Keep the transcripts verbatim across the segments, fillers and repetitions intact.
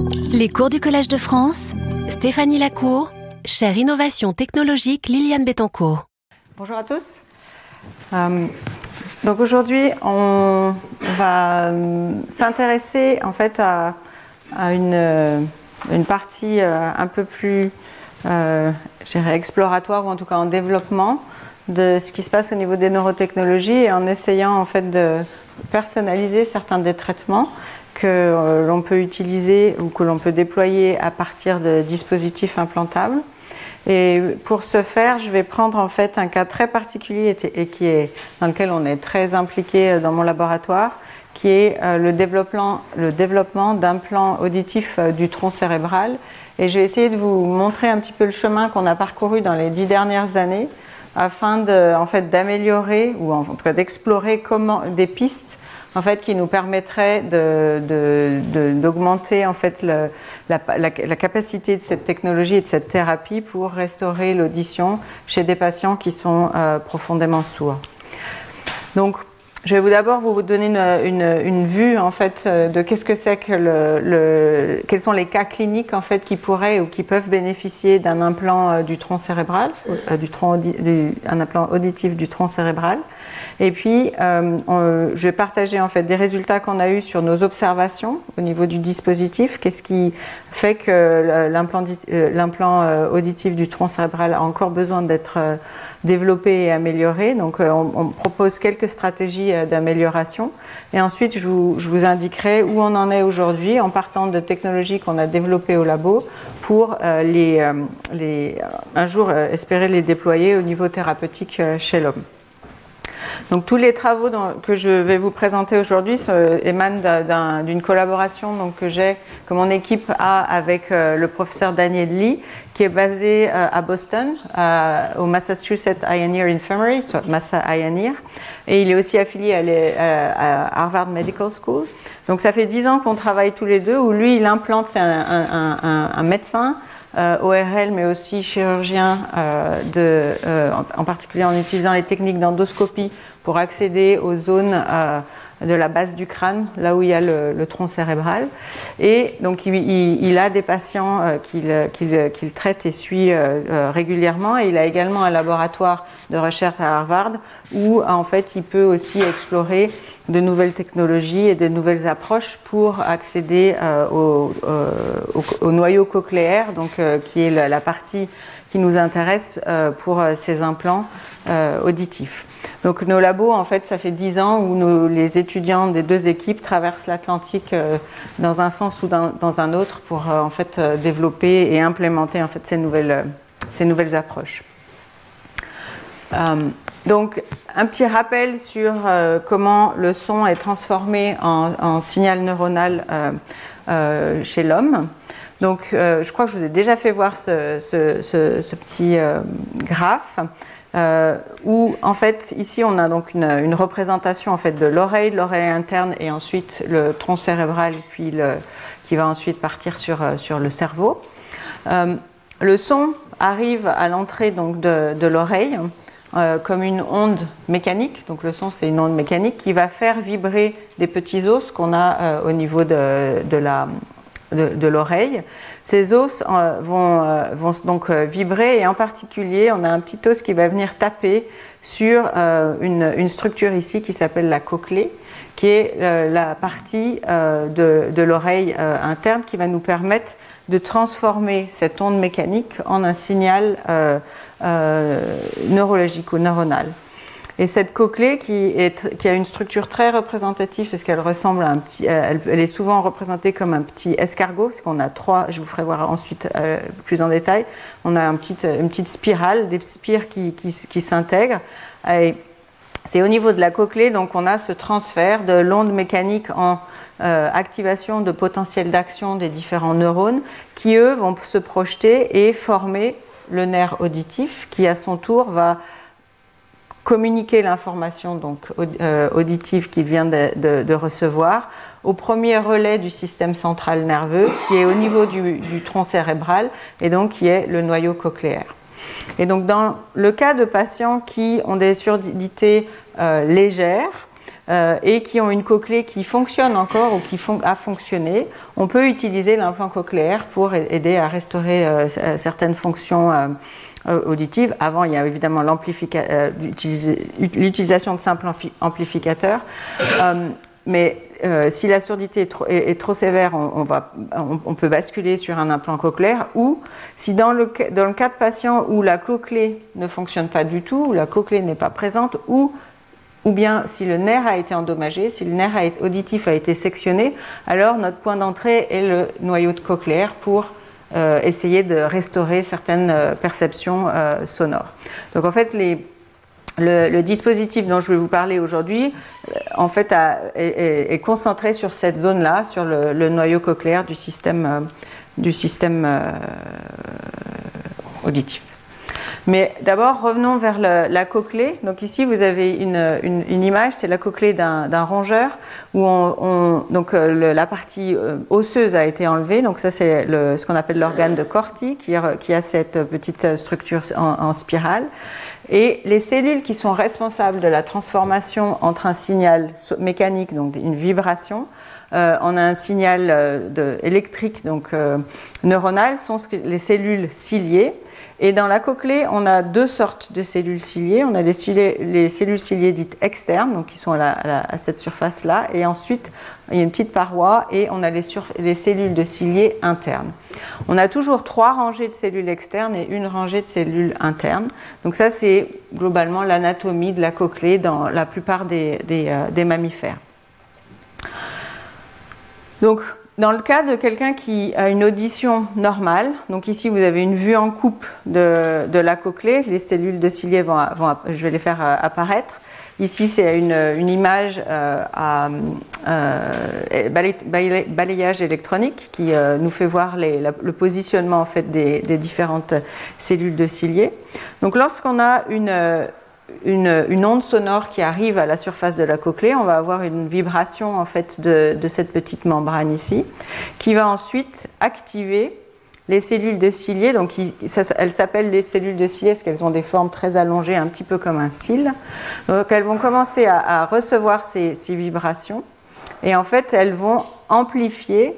Les cours du Collège de France, Stéphanie Lacour, chaire Innovation technologique Liliane Bettencourt. Bonjour à tous. Euh, donc aujourd'hui, on va s'intéresser en fait à, à une, une partie un peu plus, euh, je dirais exploratoire ou en tout cas en développement de ce qui se passe au niveau des neurotechnologies et en essayant en fait de personnaliser certains des traitements que euh, l'on peut utiliser ou que l'on peut déployer à partir de dispositifs implantables. Et pour ce faire, je vais prendre en fait un cas très particulier et qui est, dans lequel on est très impliqué dans mon laboratoire, qui est euh, le développement, le développement d'implants auditifs euh, du tronc cérébral. Et je vais essayer de vous montrer un petit peu le chemin qu'on a parcouru dans les dix dernières années afin de, en fait, d'améliorer ou en tout cas d'explorer comment, des pistes en fait, qui nous permettraient de, de, de, d'augmenter en fait, le, la, la, la capacité de cette technologie et de cette thérapie pour restaurer l'audition chez des patients qui sont euh, profondément sourds. Donc, je vais vous d'abord vous donner une, une, une vue en fait de qu'est-ce que c'est que le, le, quels sont les cas cliniques en fait qui pourraient ou qui peuvent bénéficier d'un implant du tronc cérébral, du tronc audi, du, un implant auditif du tronc cérébral. Et puis, euh, on, je vais partager en fait des résultats qu'on a eus sur nos observations au niveau du dispositif. Qu'est-ce qui fait que l'implant, l'implant auditif du tronc cérébral a encore besoin d'être développé et amélioré. Donc, on, on propose quelques stratégies d'amélioration. Et ensuite, je vous, je vous indiquerai où on en est aujourd'hui en partant de technologies qu'on a développées au labo pour euh, les, euh, les, un jour euh, espérer les déployer au niveau thérapeutique euh, chez l'homme. Donc tous les travaux dont, que je vais vous présenter aujourd'hui euh, émanent d'un, d'une collaboration donc, que j'ai, que mon équipe a avec euh, le professeur Daniel Lee, qui est basé euh, à Boston, euh, au Massachusetts Eye and Ear Infirmary, soit Massa Eye and Ear, et il est aussi affilié à, les, à, à Harvard Medical School. Donc ça fait dix ans qu'on travaille tous les deux, où lui il implante, c'est un, un, un, un médecin, Euh, O R L, mais aussi chirurgien, euh, de, euh, en, en particulier en utilisant les techniques d'endoscopie pour accéder aux zones euh, de la base du crâne, là où il y a le, le tronc cérébral. Et donc il, il, il a des patients euh, qu'il, qu'il, qu'il traite et suit euh, euh, régulièrement. Et il a également un laboratoire de recherche à Harvard où en fait il peut aussi explorer de nouvelles technologies et de nouvelles approches pour accéder euh, au, euh, au, au noyau cochléaire, donc, euh, qui est la, la partie qui nous intéresse euh, pour euh, ces implants euh, auditifs. Donc nos labos, en fait, ça fait dix ans où nos, les étudiants des deux équipes traversent l'Atlantique euh, dans un sens ou dans, dans un autre pour euh, en fait, euh, développer et implémenter en fait, ces, nouvelles, euh, ces nouvelles approches. Euh, donc, un petit rappel sur euh, comment le son est transformé en, en signal neuronal euh, euh, chez l'homme. Donc, euh, je crois que je vous ai déjà fait voir ce, ce, ce, ce petit euh, graphe euh, où, en fait, ici, on a donc une, une représentation en fait de l'oreille, l'oreille interne et ensuite le tronc cérébral, puis le, qui va ensuite partir sur, sur le cerveau. Euh, le son arrive à l'entrée donc de, de l'oreille. Euh, comme une onde mécanique, donc le son c'est une onde mécanique qui va faire vibrer des petits os qu'on a euh, au niveau de, de, la, de, de l'oreille. Ces os euh, vont, euh, vont donc euh, vibrer et en particulier on a un petit os qui va venir taper sur euh, une, une structure ici qui s'appelle la cochlée, qui est euh, la partie euh, de, de l'oreille euh, interne qui va nous permettre de transformer cette onde mécanique en un signal euh, euh, neurologique ou neuronal. Et cette cochlée qui, est, qui a une structure très représentative parce qu'elle ressemble à un petit, elle, elle est souvent représentée comme un petit escargot parce qu'on a trois, je vous ferai voir ensuite euh, plus en détail, on a un petit, une petite spirale, des spires qui, qui, qui s'intègrent. Et c'est au niveau de la cochlée, donc on a ce transfert de l'onde mécanique en euh, activation de potentiel d'action des différents neurones qui, eux, vont se projeter et former le nerf auditif qui, à son tour, va communiquer l'information donc, euh, auditive qu'il vient de, de, de recevoir au premier relais du système central nerveux qui est au niveau du, du tronc cérébral et donc qui est le noyau cochléaire. Et donc dans le cas de patients qui ont des surdités euh, légères, euh, et qui ont une cochlée qui fonctionne encore ou qui fon- a fonctionné, on peut utiliser l'implant cochléaire pour aider à restaurer euh, certaines fonctions euh, auditives. Avant, il y a évidemment l'amplifica- euh, l'utilisation de simples ampli- amplificateurs. Euh, mais euh, si la surdité est trop, est, est trop sévère, on, on, va, on, on peut basculer sur un implant cochléaire, ou si dans le, dans le cas de patients où la cochlée ne fonctionne pas du tout, où la cochlée n'est pas présente, ou, ou bien si le nerf a été endommagé, si le nerf a été, auditif a été sectionné, alors notre point d'entrée est le noyau de cochléaire pour euh, essayer de restaurer certaines euh, perceptions euh, sonores. Donc en fait, les Le, le dispositif dont je vais vous parler aujourd'hui, en fait, a, est, est concentré sur cette zone-là, sur le, le noyau cochléaire du système, euh, du système euh, auditif. Mais d'abord, revenons vers le, la cochlée. Donc ici, vous avez une, une, une image, c'est la cochlée d'un, d'un rongeur, où on, on, donc, euh, le, la partie euh, osseuse a été enlevée. Donc ça, c'est le, ce qu'on appelle l'organe de Corti, qui, qui a cette petite structure en, en spirale. Et les cellules qui sont responsables de la transformation entre un signal mécanique, donc une vibration, euh, en un signal euh, de, électrique, donc euh, neuronal, sont les cellules ciliées. Et dans la cochlée, on a deux sortes de cellules ciliées. On a les, ciliées, les cellules ciliées dites externes, donc qui sont à, la, à, la, à cette surface-là. Et ensuite, il y a une petite paroi et on a les, sur, les cellules de ciliés internes. On a toujours trois rangées de cellules externes et une rangée de cellules internes. Donc ça, c'est globalement l'anatomie de la cochlée dans la plupart des, des, euh, des mammifères. Donc, dans le cas de quelqu'un qui a une audition normale, donc ici vous avez une vue en coupe de, de la cochlée, les cellules de ciliés vont, vont, je vais les faire apparaître. Ici c'est une, une image euh, à euh, balay, balayage électronique qui euh, nous fait voir les, la, le positionnement en fait des, des différentes cellules de ciliés. Donc lorsqu'on a une Une, une onde sonore qui arrive à la surface de la cochlée, on va avoir une vibration en fait de, de cette petite membrane ici, qui va ensuite activer les cellules de ciliés. Donc, ça, elles s'appellent les cellules de ciliés parce qu'elles ont des formes très allongées, un petit peu comme un cil. Donc, elles vont commencer à, à recevoir ces, ces vibrations, et en fait, elles vont amplifier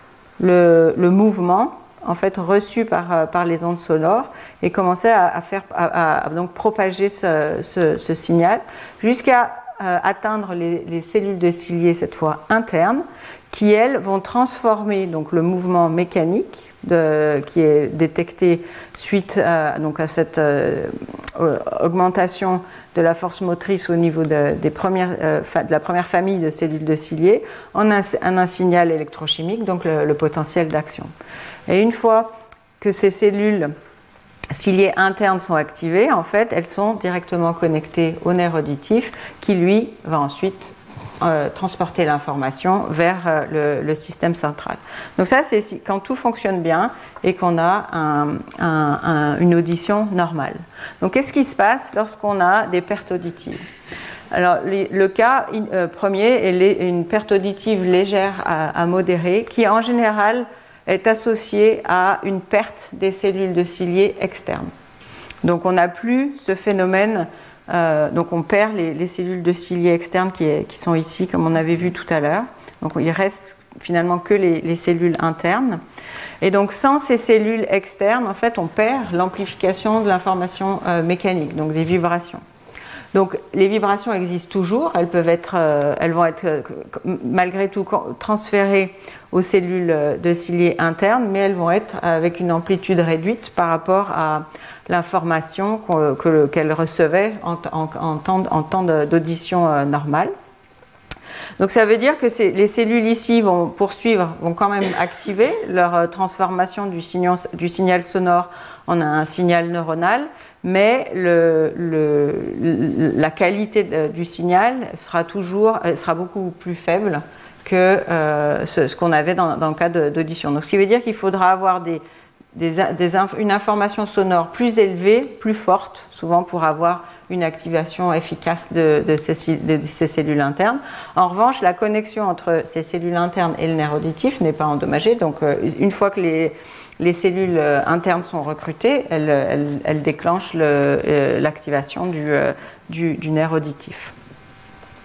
le, le mouvement en fait reçu par, par les ondes sonores et commencer à, à faire à, à donc propager ce, ce, ce signal jusqu'à euh, atteindre les, les cellules de ciliés cette fois internes qui elles vont transformer donc le mouvement mécanique de, qui est détecté suite à, donc à cette euh, augmentation de la force motrice au niveau de, des premières, euh, de la première famille de cellules de ciliés en un, en un signal électrochimique, donc le, le potentiel d'action. Et une fois que ces cellules ciliées internes sont activées, en fait, elles sont directement connectées au nerf auditif qui, lui, va ensuite euh, transporter l'information vers euh, le, le système central. Donc ça, c'est quand tout fonctionne bien et qu'on a un, un, un, une audition normale. Donc qu'est-ce qui se passe lorsqu'on a des pertes auditives ? Alors, les, le cas euh, premier est les, une perte auditive légère à, à modérée qui, en général, est associé à une perte des cellules de ciliés externes. Donc on n'a plus ce phénomène, euh, donc on perd les, les cellules de ciliés externes qui, est, qui sont ici, comme on avait vu tout à l'heure. Donc il reste finalement que les, les cellules internes. Et donc sans ces cellules externes, en fait, on perd l'amplification de l'information euh, mécanique, donc des vibrations. Donc les vibrations existent toujours, elles peuvent être, euh, elles vont être euh, malgré tout transférées aux cellules de ciliés internes, mais elles vont être avec une amplitude réduite par rapport à l'information que, qu'elles recevaient en, en, en temps, en temps d'audition euh, normale. Donc ça veut dire que c'est, les cellules ici vont poursuivre, vont quand même activer leur transformation du signal, du signal sonore en un signal neuronal, mais le, le, la qualité de, du signal sera toujours sera beaucoup plus faible que euh, ce, ce qu'on avait dans, dans le cas de, d'audition. Donc ce qui veut dire qu'il faudra avoir des, des, des inf, une information sonore plus élevée, plus forte, souvent pour avoir une activation efficace de, de, ces, de ces cellules internes. En revanche, la connexion entre ces cellules internes et le nerf auditif n'est pas endommagée. Donc une fois que les les cellules internes sont recrutées, elles, elles, elles déclenchent le, euh, l'activation du, euh, du, du nerf auditif.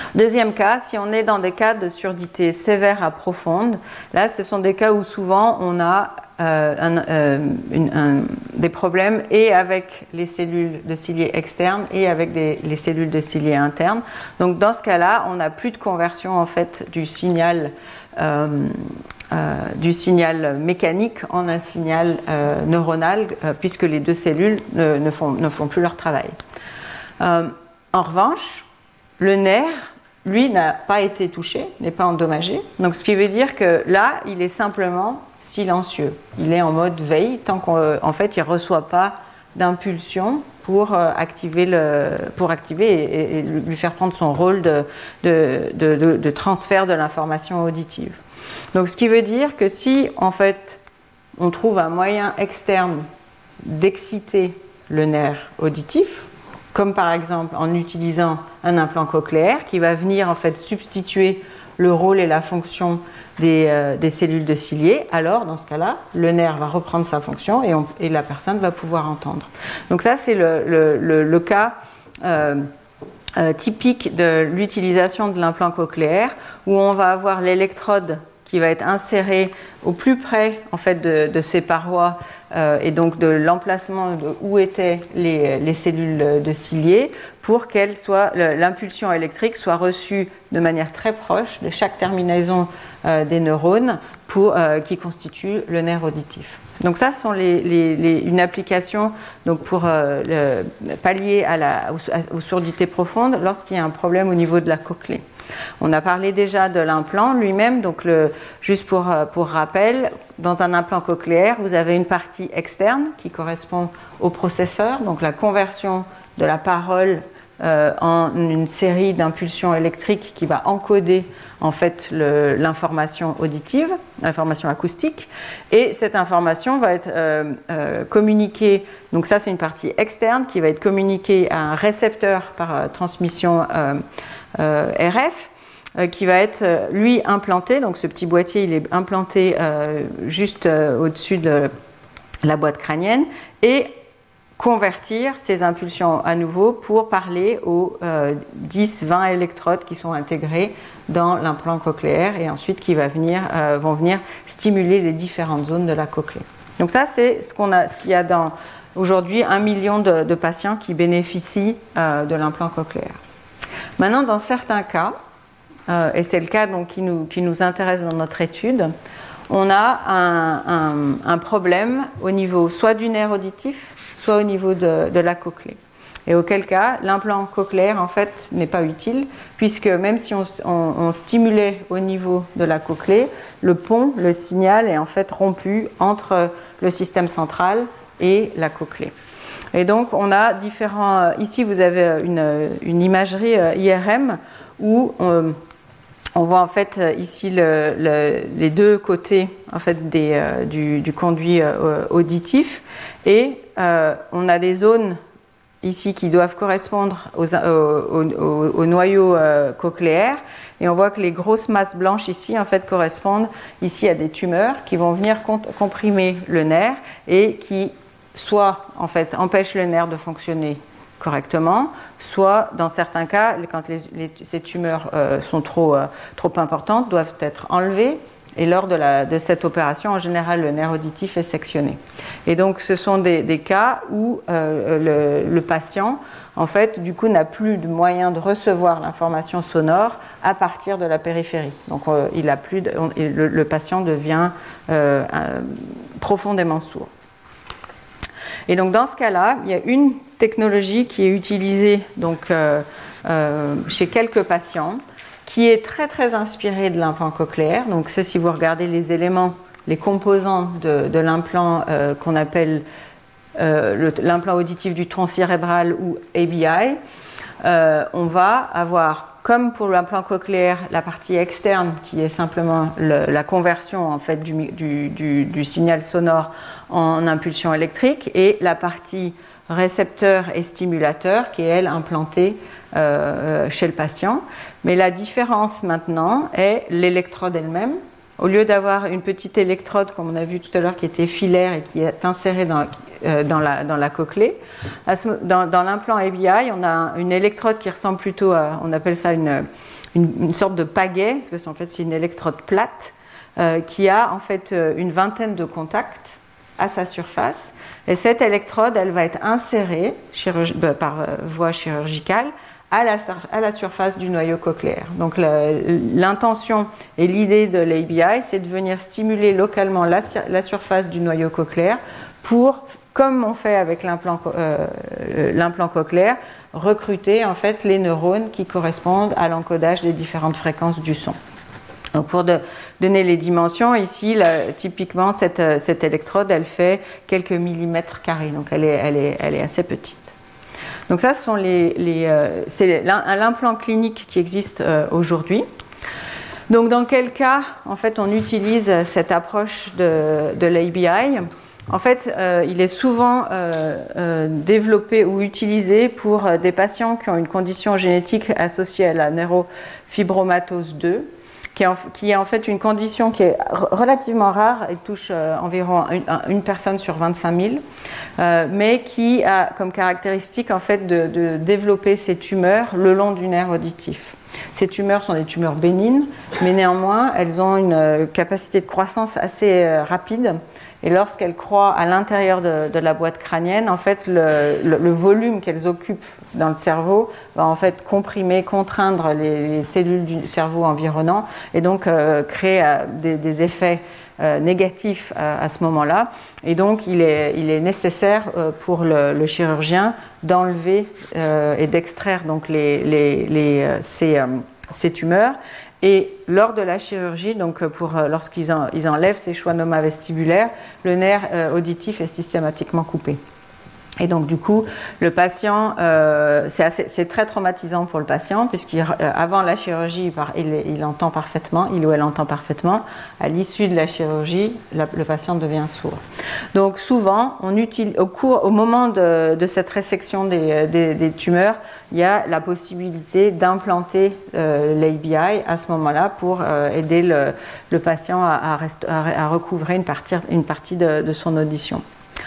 Deuxième cas, si on est dans des cas de surdité sévère à profonde, là ce sont des cas où souvent on a euh, un, euh, une, un, des problèmes et avec les cellules de ciliés externes et avec des, les cellules de ciliés internes. Donc dans ce cas-là, on n'a plus de conversion en fait du signal euh, euh, du signal mécanique en un signal euh, neuronal euh, puisque les deux cellules ne, ne, font, ne font plus leur travail. Euh, en revanche, le nerf, lui, n'a pas été touché, n'est pas endommagé. Donc, ce qui veut dire que là, il est simplement silencieux. Il est en mode veille tant qu'en fait, il ne reçoit pas d'impulsion pour activer, le, pour activer et, et lui faire prendre son rôle de, de, de, de, de transfert de l'information auditive. Donc, ce qui veut dire que si, en fait, on trouve un moyen externe d'exciter le nerf auditif, comme par exemple en utilisant un implant cochléaire qui va venir en fait substituer le rôle et la fonction des, euh, des cellules de ciliés, alors dans ce cas-là, le nerf va reprendre sa fonction et, on, et la personne va pouvoir entendre. Donc ça, c'est le, le, le, le cas euh, euh, typique de l'utilisation de l'implant cochléaire où on va avoir l'électrode qui va être insérée au plus près en fait, de, de ces parois euh, et donc de l'emplacement de où étaient les, les cellules de ciliés pour qu'elle soit, l'impulsion électrique soit reçue de manière très proche de chaque terminaison euh, des neurones pour, euh, qui constitue le nerf auditif. Donc ça sont les, les, les, une application donc pour euh, le, pallier à la, aux, aux sourdités profondes lorsqu'il y a un problème au niveau de la cochlée. On a parlé déjà de l'implant lui-même, donc le, juste pour, pour rappel, dans un implant cochléaire, vous avez une partie externe qui correspond au processeur, donc la conversion de la parole euh, en une série d'impulsions électriques qui va encoder en fait le, l'information auditive, l'information acoustique, et cette information va être euh, euh, communiquée, donc ça c'est une partie externe qui va être communiquée à un récepteur par euh, transmission euh, Euh, R F euh, qui va être euh, lui implanté, donc ce petit boîtier il est implanté euh, juste euh, au-dessus de la boîte crânienne et convertir ces impulsions à nouveau pour parler aux euh, dix vingt électrodes qui sont intégrées dans l'implant cochléaire et ensuite qui va venir, euh, vont venir stimuler les différentes zones de la cochlée. Donc ça c'est ce, qu'on a, ce qu'il y a dans aujourd'hui un million de, de patients qui bénéficient euh, de l'implant cochléaire. Maintenant, dans certains cas, euh, et c'est le cas donc, qui, nous, qui nous intéresse dans notre étude, on a un, un, un problème au niveau soit du nerf auditif, soit au niveau de, de la cochlée. Et auquel cas, l'implant cochléaire en fait n'est pas utile, puisque même si on, on, on stimulait au niveau de la cochlée, le pont, le signal est en fait rompu entre le système central et la cochlée. Et donc, on a différents... Ici, vous avez une, une imagerie I R M où on, on voit en fait ici le, le, les deux côtés en fait, des, euh, du, du conduit euh, auditif. Et euh, on a des zones ici qui doivent correspondre aux, aux, aux, aux noyaux euh, cochléaires. Et on voit que les grosses masses blanches ici en fait, correspondent ici à des tumeurs qui vont venir comprimer le nerf et qui... soit en fait empêche le nerf de fonctionner correctement, soit dans certains cas, quand les, les, ces tumeurs euh, sont trop, euh, trop importantes, doivent être enlevées et lors de, la, de cette opération, en général, le nerf auditif est sectionné. Et donc ce sont des, des cas où euh, le, le patient, en fait, du coup, n'a plus de moyen de recevoir l'information sonore à partir de la périphérie. Donc euh, il a plus de, on, le, le patient devient euh, euh, profondément sourd. Et donc dans ce cas-là, il y a une technologie qui est utilisée donc, euh, euh, chez quelques patients qui est très très inspirée de l'implant cochléaire. Donc c'est si vous regardez les éléments, les composants de, de l'implant euh, qu'on appelle euh, le, l'implant auditif du tronc cérébral ou A B I, euh, on va avoir, comme pour l'implant cochléaire, la partie externe qui est simplement le, la conversion en fait, du, du, du, du signal sonore en impulsion électrique et la partie récepteur et stimulateur qui est elle implantée euh, chez le patient. Mais la différence maintenant est l'électrode elle-même. Au lieu d'avoir une petite électrode, comme on a vu tout à l'heure, qui était filaire et qui est insérée dans, euh, dans, la, dans la cochlée, dans, dans l'implant A B I, on a une électrode qui ressemble plutôt à, on appelle ça une, une, une sorte de pagaie, parce que c'est, en fait c'est une électrode plate, euh, qui a en fait une vingtaine de contacts à sa surface. Et cette électrode, elle va être insérée chirurg... par voie chirurgicale à la, à la surface du noyau cochléaire. Donc l'intention et l'idée de l'A B I, c'est de venir stimuler localement la, la surface du noyau cochléaire pour, comme on fait avec l'implant euh, l'implant cochléaire, recruter en fait les neurones qui correspondent à l'encodage des différentes fréquences du son. Donc pour de, donner les dimensions, ici, là, typiquement, cette, cette électrode, elle fait quelques millimètres carrés, donc elle est, elle est, elle est assez petite. Donc ça, ce sont les, les, euh, c'est l'implant clinique qui existe euh, aujourd'hui. Donc dans quel cas, en fait, on utilise cette approche de, de l'A B I? En fait, euh, il est souvent euh, euh, développé ou utilisé pour des patients qui ont une condition génétique associée à la neurofibromatose deux, qui est, en, qui est en fait une condition qui est relativement rare, elle touche euh, environ une, une personne sur vingt-cinq mille, euh, mais qui a comme caractéristique en fait de, de développer ces tumeurs le long du nerf auditif. Ces tumeurs sont des tumeurs bénignes, mais néanmoins elles ont une capacité de croissance assez euh, rapide. Et lorsqu'elles croient à l'intérieur de, de la boîte crânienne, en fait, le, le, le volume qu'elles occupent dans le cerveau va en fait comprimer, contraindre les, les cellules du cerveau environnant et donc euh, créer euh, des, des effets euh, négatifs à, à ce moment-là. Et donc, il est, il est nécessaire euh, pour le, le chirurgien d'enlever euh, et d'extraire donc les, les, les, euh, ces, euh, ces tumeurs. Et lors de la chirurgie, donc pour, lorsqu'ils en, ils enlèvent ces schwannomas vestibulaires, le nerf euh, auditif est systématiquement coupé. Et donc du coup, le patient, euh, c'est, assez, c'est très traumatisant pour le patient, puisqu'avant la chirurgie, il, il, il entend parfaitement, il ou elle entend parfaitement. À l'issue de la chirurgie, la, le patient devient sourd. Donc souvent, on utilise, au, cours, au moment de, de cette résection des, des, des tumeurs, il y a la possibilité d'implanter euh, l'A B I à ce moment-là pour euh, aider le, le patient à, à, rest, à, à recouvrer une partie, une partie de, de son audition.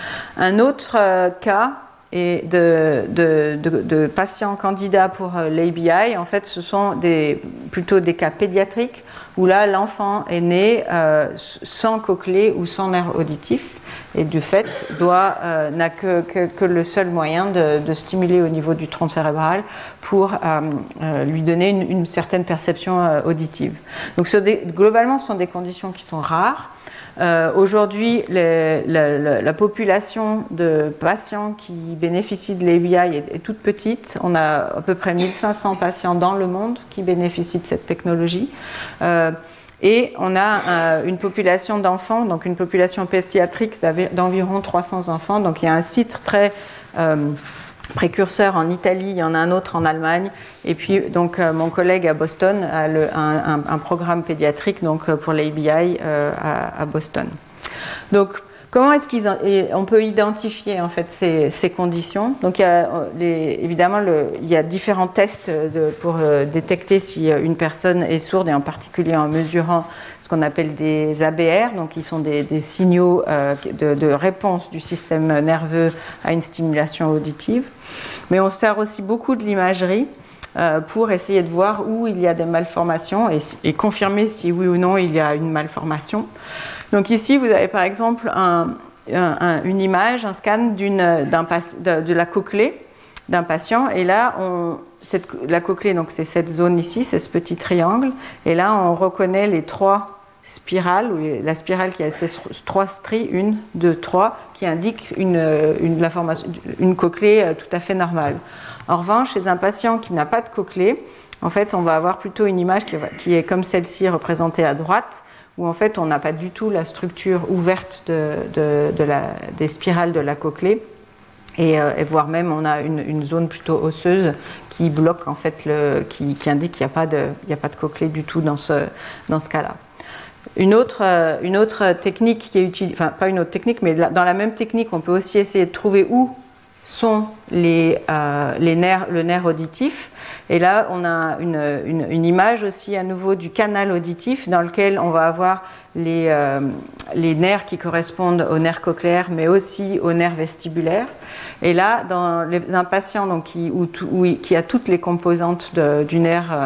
Un autre euh, cas est de, de, de, de patients candidats pour euh, l'A B I. En fait, ce sont des, plutôt des cas pédiatriques où là, l'enfant est né euh, sans cochlée ou sans nerf auditif et du fait doit, euh, n'a que, que, que le seul moyen de, de stimuler au niveau du tronc cérébral pour euh, euh, lui donner une, une certaine perception euh, auditive. Donc, ce, des, globalement, ce sont des conditions qui sont rares. Euh, aujourd'hui, les, la, la, la population de patients qui bénéficient de l'A B I est, est toute petite. On a à peu près mille cinq cents patients dans le monde qui bénéficient de cette technologie. Euh, et on a euh, une population d'enfants, donc une population pédiatrique d'environ trois cents enfants. Donc il y a un site très euh, précurseur en Italie, il y en a un autre en Allemagne, et puis donc euh, mon collègue à Boston a le, un, un, un programme pédiatrique donc pour l'A B I euh, à, à Boston. Donc comment est-ce qu'ils on peut identifier en fait ces, ces conditions? Donc il y a les, évidemment le, il y a différents tests de, pour euh, détecter si une personne est sourde et en particulier en mesurant ce qu'on appelle des A B R, donc ils sont des, des signaux euh, de, de réponse du système nerveux à une stimulation auditive. Mais on sert aussi beaucoup de l'imagerie euh, pour essayer de voir où il y a des malformations et, et confirmer si oui ou non il y a une malformation. Donc ici, vous avez par exemple un, un, une image, un scan d'une, d'un, de, de la cochlée d'un patient. Et là, on, cette, la cochlée, donc c'est cette zone ici, c'est ce petit triangle. Et là, on reconnaît les trois spirales, ou la spirale qui a ces trois stries, une, deux, trois, qui indiquent une, une, la formation, une cochlée tout à fait normale. En revanche, chez un patient qui n'a pas de cochlée, en fait, on va avoir plutôt une image qui, qui est comme celle-ci représentée à droite, où en fait on n'a pas du tout la structure ouverte de, de, de la, des spirales de la cochlée, et, euh, et voire même on a une, une zone plutôt osseuse qui bloque en fait, le, qui, qui indique qu'il n'y a pas de, il n'y a pas de cochlée du tout dans ce, dans ce cas-là. Une autre, une autre technique qui est utilisée, enfin pas une autre technique, mais dans la même technique, on peut aussi essayer de trouver où sont les, euh, les nerfs, le nerf auditif. Et là, on a une, une, une image aussi à nouveau du canal auditif dans lequel on va avoir les, euh, les nerfs qui correspondent aux nerfs cochléaires, mais aussi aux nerfs vestibulaires. Et là, dans les, un patient donc, qui, où, où, qui a toutes les composantes de, du nerf euh,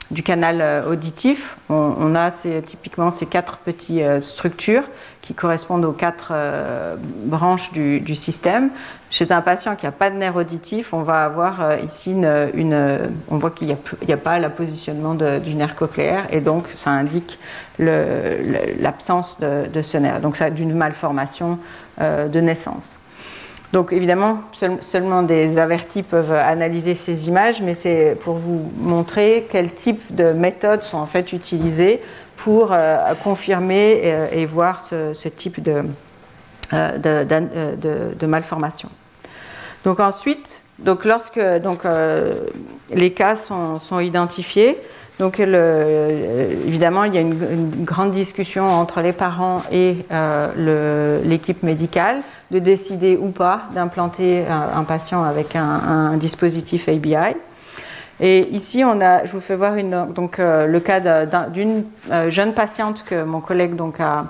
du canal euh, auditif. On, on a ces, typiquement ces quatre petites euh, structures qui correspondent aux quatre euh, branches du, du système. Chez un patient qui n'a pas de nerf auditif, on va avoir euh, ici une, une, on voit qu'il n'y a, a pas le positionnement de, du nerf cochléaire et donc ça indique le, le, l'absence de, de ce nerf. Donc ça d'une malformation euh, de naissance. Donc évidemment, seul, seulement des avertis peuvent analyser ces images, mais c'est pour vous montrer quel type de méthodes sont en fait utilisées pour euh, confirmer et, et voir ce, ce type de, euh, de, de, de, de malformation. Donc ensuite, donc lorsque donc, euh, les cas sont, sont identifiés, donc le, évidemment il y a une, une grande discussion entre les parents et euh, le, l'équipe médicale de décider ou pas d'implanter un, un patient avec un, un dispositif A B I. Et ici, on a, je vous fais voir une, donc, euh, le cas d'un, d'une euh, jeune patiente que mon collègue donc, a,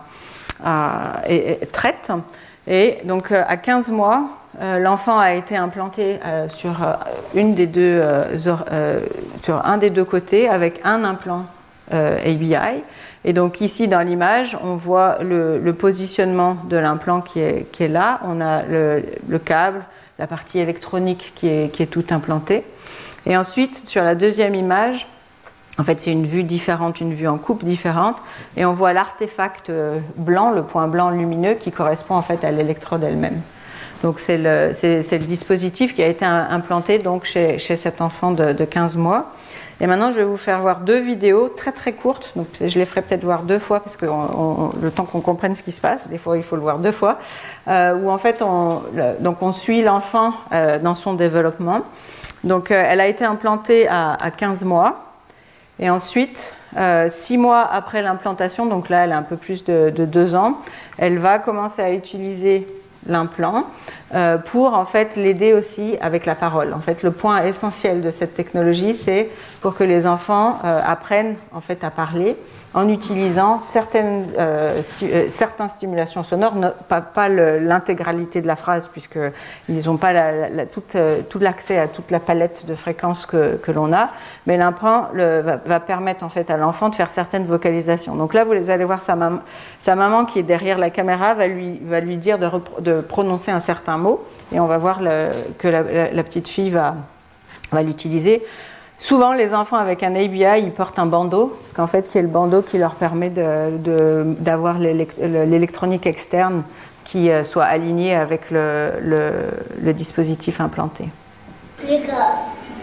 a, et, et, traite. Et donc, euh, à quinze mois, euh, l'enfant a été implanté euh, sur, euh, une des deux, euh, euh, sur un des deux côtés avec un implant euh, A B I. Et donc ici, dans l'image, on voit le, le positionnement de l'implant qui est, qui est là. On a le, le câble, la partie électronique qui est, qui est toute implantée. Et ensuite, sur la deuxième image, en fait, c'est une vue différente, une vue en coupe différente, et on voit l'artefact blanc, le point blanc lumineux, qui correspond en fait à l'électrode elle-même. Donc, c'est le, c'est, c'est le dispositif qui a été implanté donc, chez, chez cet enfant de, de quinze mois. Et maintenant, je vais vous faire voir deux vidéos très très courtes. Donc, je les ferai peut-être voir deux fois, parce que on, on, le temps qu'on comprenne ce qui se passe, des fois, il faut le voir deux fois, euh, où en fait, on, le, donc on suit l'enfant euh, dans son développement. Donc, euh, elle a été implantée à, à quinze mois. Et ensuite, euh, six mois après l'implantation, donc là, elle a un peu plus de, de deux ans, elle va commencer à utiliser l'implant euh, pour en fait l'aider aussi avec la parole. En fait, le point essentiel de cette technologie, c'est pour que les enfants euh, apprennent en fait à parler en utilisant certaines, euh, sti- euh, certaines stimulations sonores, ne, pas, pas le, l'intégralité de la phrase, puisqu'ils n'ont pas la, la, la, tout, euh, tout l'accès à toute la palette de fréquences que, que l'on a, mais l'implant le, va, va permettre en fait à l'enfant de faire certaines vocalisations. Donc là, vous allez voir sa, mam- sa maman qui est derrière la caméra va lui, va lui dire de, repro- de prononcer un certain mot, et on va voir le, que la, la, la petite fille va, va l'utiliser. Souvent, les enfants avec un A B I, ils portent un bandeau, parce qu'en fait, c'est le bandeau qui leur permet de, de, d'avoir l'élect- l'électronique externe qui euh, soit alignée avec le, le, le dispositif implanté. Les gars.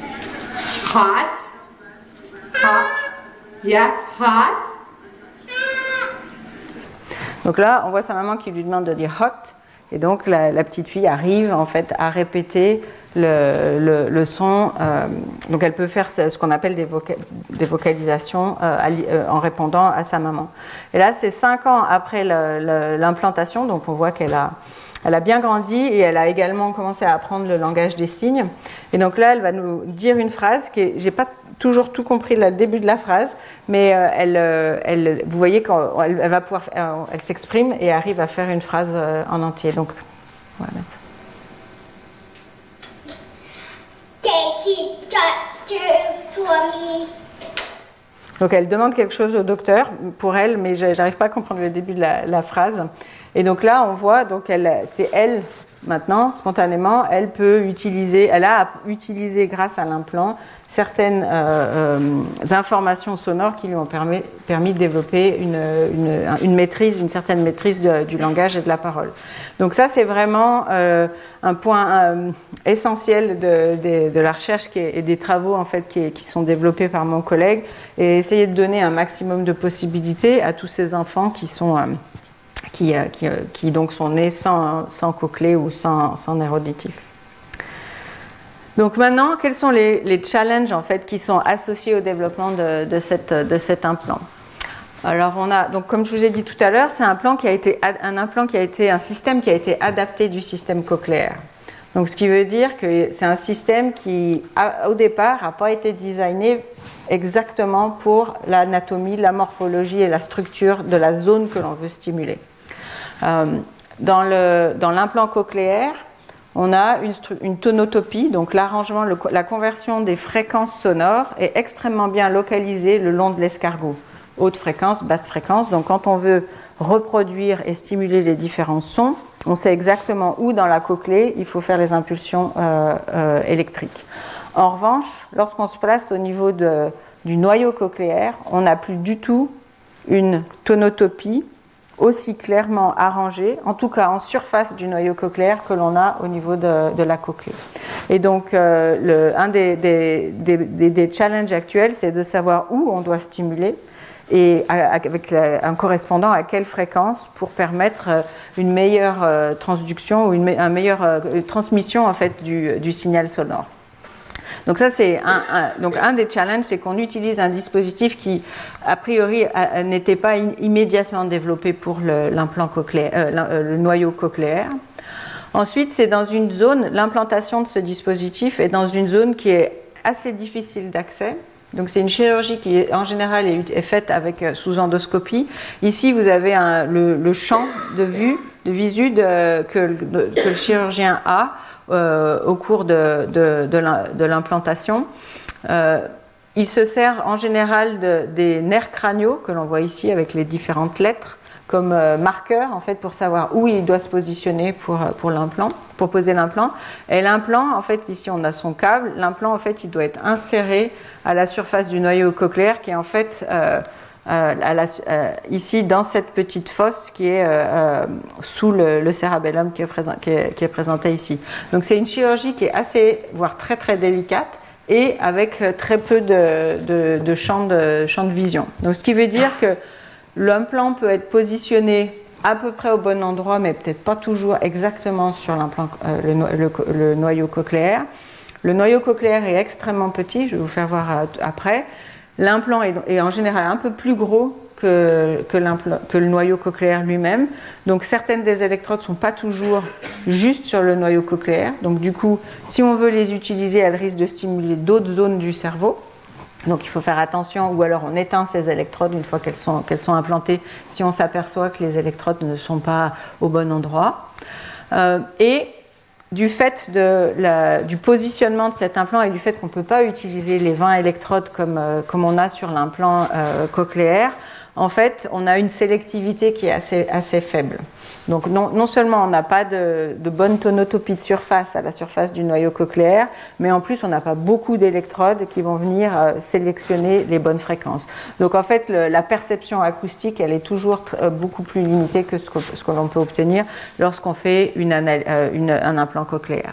Hot. Hot. Yeah, hot. Donc là, on voit sa maman qui lui demande de dire hot, et donc la, la petite fille arrive en fait à répéter Le, le, le son, euh, donc elle peut faire ce, ce qu'on appelle des, voca- des vocalisations euh, à, euh, en répondant à sa maman. Et là, c'est cinq ans après le, le, l'implantation, donc on voit qu'elle a, elle a bien grandi et elle a également commencé à apprendre le langage des signes. Et donc là, elle va nous dire une phrase qui est, j'ai pas toujours tout compris là, le début de la phrase, mais euh, elle, euh, elle, vous voyez qu'elle elle va pouvoir, euh, elle s'exprime et arrive à faire une phrase euh, en entier. Donc, on va mettre. Donc elle demande quelque chose au docteur pour elle, mais je n'arrive pas à comprendre le début de la, la phrase. Et donc là, on voit, donc elle, c'est elle maintenant, spontanément, elle peut utiliser, elle a utilisé grâce à l'implant certaines euh, euh, informations sonores qui lui ont permis, permis de développer une, une, une maîtrise, une certaine maîtrise de, du langage et de la parole. Donc ça, c'est vraiment euh, un point euh, essentiel de, de, de la recherche qui est, et des travaux en fait, qui, qui sont développés par mon collègue, et essayer de donner un maximum de possibilités à tous ces enfants qui sont... Euh, Qui, qui, qui donc sont nés sans, sans cochlée ou sans, sans nerf auditif. Donc maintenant, quels sont les, les challenges en fait, qui sont associés au développement de, de, cette, de cet implant ? Alors on a, donc comme je vous ai dit tout à l'heure, c'est un, plan qui a été, un implant qui a été, un système qui a été adapté du système cochléaire. Donc ce qui veut dire que c'est un système qui, a, au départ, n'a pas été designé exactement pour l'anatomie, la morphologie et la structure de la zone que l'on veut stimuler. Euh, dans, le, dans l'implant cochléaire, on a une, une tonotopie, donc l'arrangement, la conversion des fréquences sonores est extrêmement bien localisée le long de l'escargot. Haute fréquence, basse fréquence, donc quand on veut reproduire et stimuler les différents sons, on sait exactement où dans la cochlée il faut faire les impulsions euh, euh, électriques. En revanche, lorsqu'on se place au niveau de, du noyau cochléaire, on n'a plus du tout une tonotopie aussi clairement arrangée, en tout cas en surface du noyau cochléaire que l'on a au niveau de, de la cochlée. Et donc, euh, le, un des, des, des, des, des challenges actuels, c'est de savoir où on doit stimuler et avec la, un correspondant à quelle fréquence pour permettre une meilleure euh, transduction ou une, une meilleure euh, transmission en fait, du, du signal sonore. Donc ça, c'est un, un, donc un des challenges, c'est qu'on utilise un dispositif qui, a priori, a, n'était pas in, immédiatement développé pour le, l'implant cochléaire, euh, le noyau cochléaire. Ensuite, c'est dans une zone, l'implantation de ce dispositif est dans une zone qui est assez difficile d'accès. Donc c'est une chirurgie qui, est, en général, est, est faite avec sous endoscopie. Ici, vous avez un, le, le champ de vue, de visu de, que, de, que le chirurgien a Euh, au cours de, de, de l'implantation. Euh, il se sert en général de, des nerfs crâniaux que l'on voit ici avec les différentes lettres comme euh, marqueurs en fait, pour savoir où il doit se positionner pour, pour l'implant, pour poser l'implant. Et l'implant, en fait, ici on a son câble, l'implant en fait il doit être inséré à la surface du noyau cochléaire qui est en fait euh, Euh, à la, euh, ici dans cette petite fosse qui est euh, sous le, le cérébellum qui est, présent, qui, est, qui est présenté ici. Donc c'est une chirurgie qui est assez, voire très très délicate et avec très peu de, de, de, champ, de champ de vision. Donc ce qui veut dire que l'implant peut être positionné à peu près au bon endroit mais peut-être pas toujours exactement sur l'implant, euh, le, le, le noyau cochléaire. Le noyau cochléaire est extrêmement petit, je vais vous faire voir après. L'implant est, est en général un peu plus gros que, que, que le noyau cochléaire lui-même. Donc certaines des électrodes ne sont pas toujours juste sur le noyau cochléaire. Donc du coup, si on veut les utiliser, elles risquent de stimuler d'autres zones du cerveau. Donc il faut faire attention, ou alors on éteint ces électrodes une fois qu'elles sont, qu'elles sont implantées, si on s'aperçoit que les électrodes ne sont pas au bon endroit. Euh, et du fait de la, du positionnement de cet implant et du fait qu'on ne peut pas utiliser les vingt électrodes comme, euh, comme on a sur l'implant euh, cochléaire, en fait, on a une sélectivité qui est assez, assez faible. Donc non, non seulement on n'a pas de, de bonne tonotopie de surface à la surface du noyau cochléaire, mais en plus on n'a pas beaucoup d'électrodes qui vont venir euh, sélectionner les bonnes fréquences. Donc en fait le, la perception acoustique elle est toujours euh, beaucoup plus limitée que ce que, ce que l'on peut obtenir lorsqu'on fait une, euh, une, un implant cochléaire.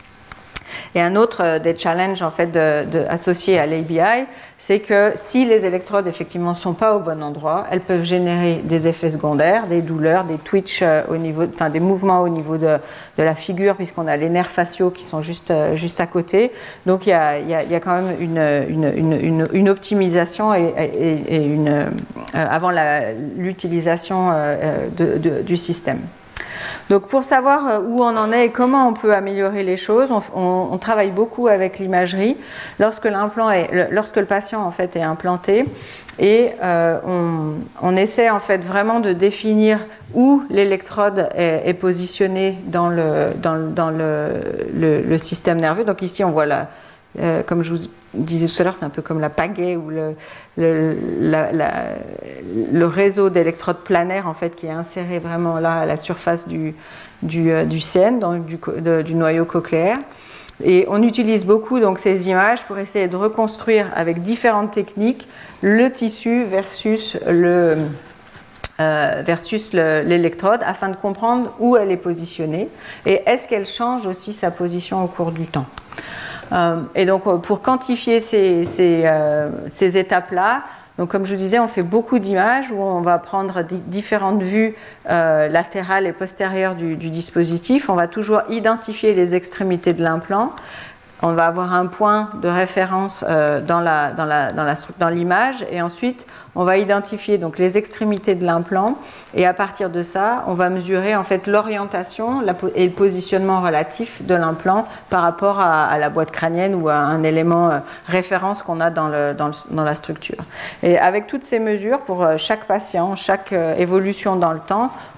Et un autre euh, des challenges en fait, de, de, associés à l'A B I, c'est que si les électrodes effectivement ne sont pas au bon endroit, elles peuvent générer des effets secondaires, des douleurs, des twitch, euh, au niveau, enfin des mouvements au niveau de, de la figure, puisqu'on a les nerfs faciaux qui sont juste, euh, juste à côté. Donc il y a, y a, y a quand même une, une, une, une, une optimisation et, et, et une, euh, avant la, l'utilisation euh, de, de, du système. Donc pour savoir où on en est et comment on peut améliorer les choses, on, on, on travaille beaucoup avec l'imagerie lorsque l'implant est, lorsque le patient en fait est implanté et euh, on, on essaie en fait vraiment de définir où l'électrode est, est positionnée dans le dans, dans le, le, le système nerveux. Donc ici on voit la Euh, comme je vous disais tout à l'heure, c'est un peu comme la pagaie ou le, le, la, la, le réseau d'électrodes planaires en fait, qui est inséré vraiment là à la surface du, du, euh, du C N, donc du, de, du noyau cochléaire. Et on utilise beaucoup donc, ces images pour essayer de reconstruire avec différentes techniques le tissu versus le, euh, versus le, l'électrode afin de comprendre où elle est positionnée et est-ce qu'elle change aussi sa position au cours du temps. Euh, et donc pour quantifier ces, ces, euh, ces étapes-là, donc comme je vous disais, on fait beaucoup d'images où on va prendre di- différentes vues euh, latérales et postérieures du, du dispositif. On va toujours identifier les extrémités de l'implant. On va avoir un point de référence euh, dans, la, dans, la, dans, la, dans l'image et ensuite on va identifier donc, les extrémités de l'implant et à partir de ça, on va mesurer en fait l'orientation la, et le positionnement relatif de l'implant par rapport à, à la boîte crânienne ou à un élément euh, référence qu'on a dans, le, dans, le, dans la structure. Et avec toutes ces mesures, pour euh, chaque patient, chaque euh, évolution dans le temps,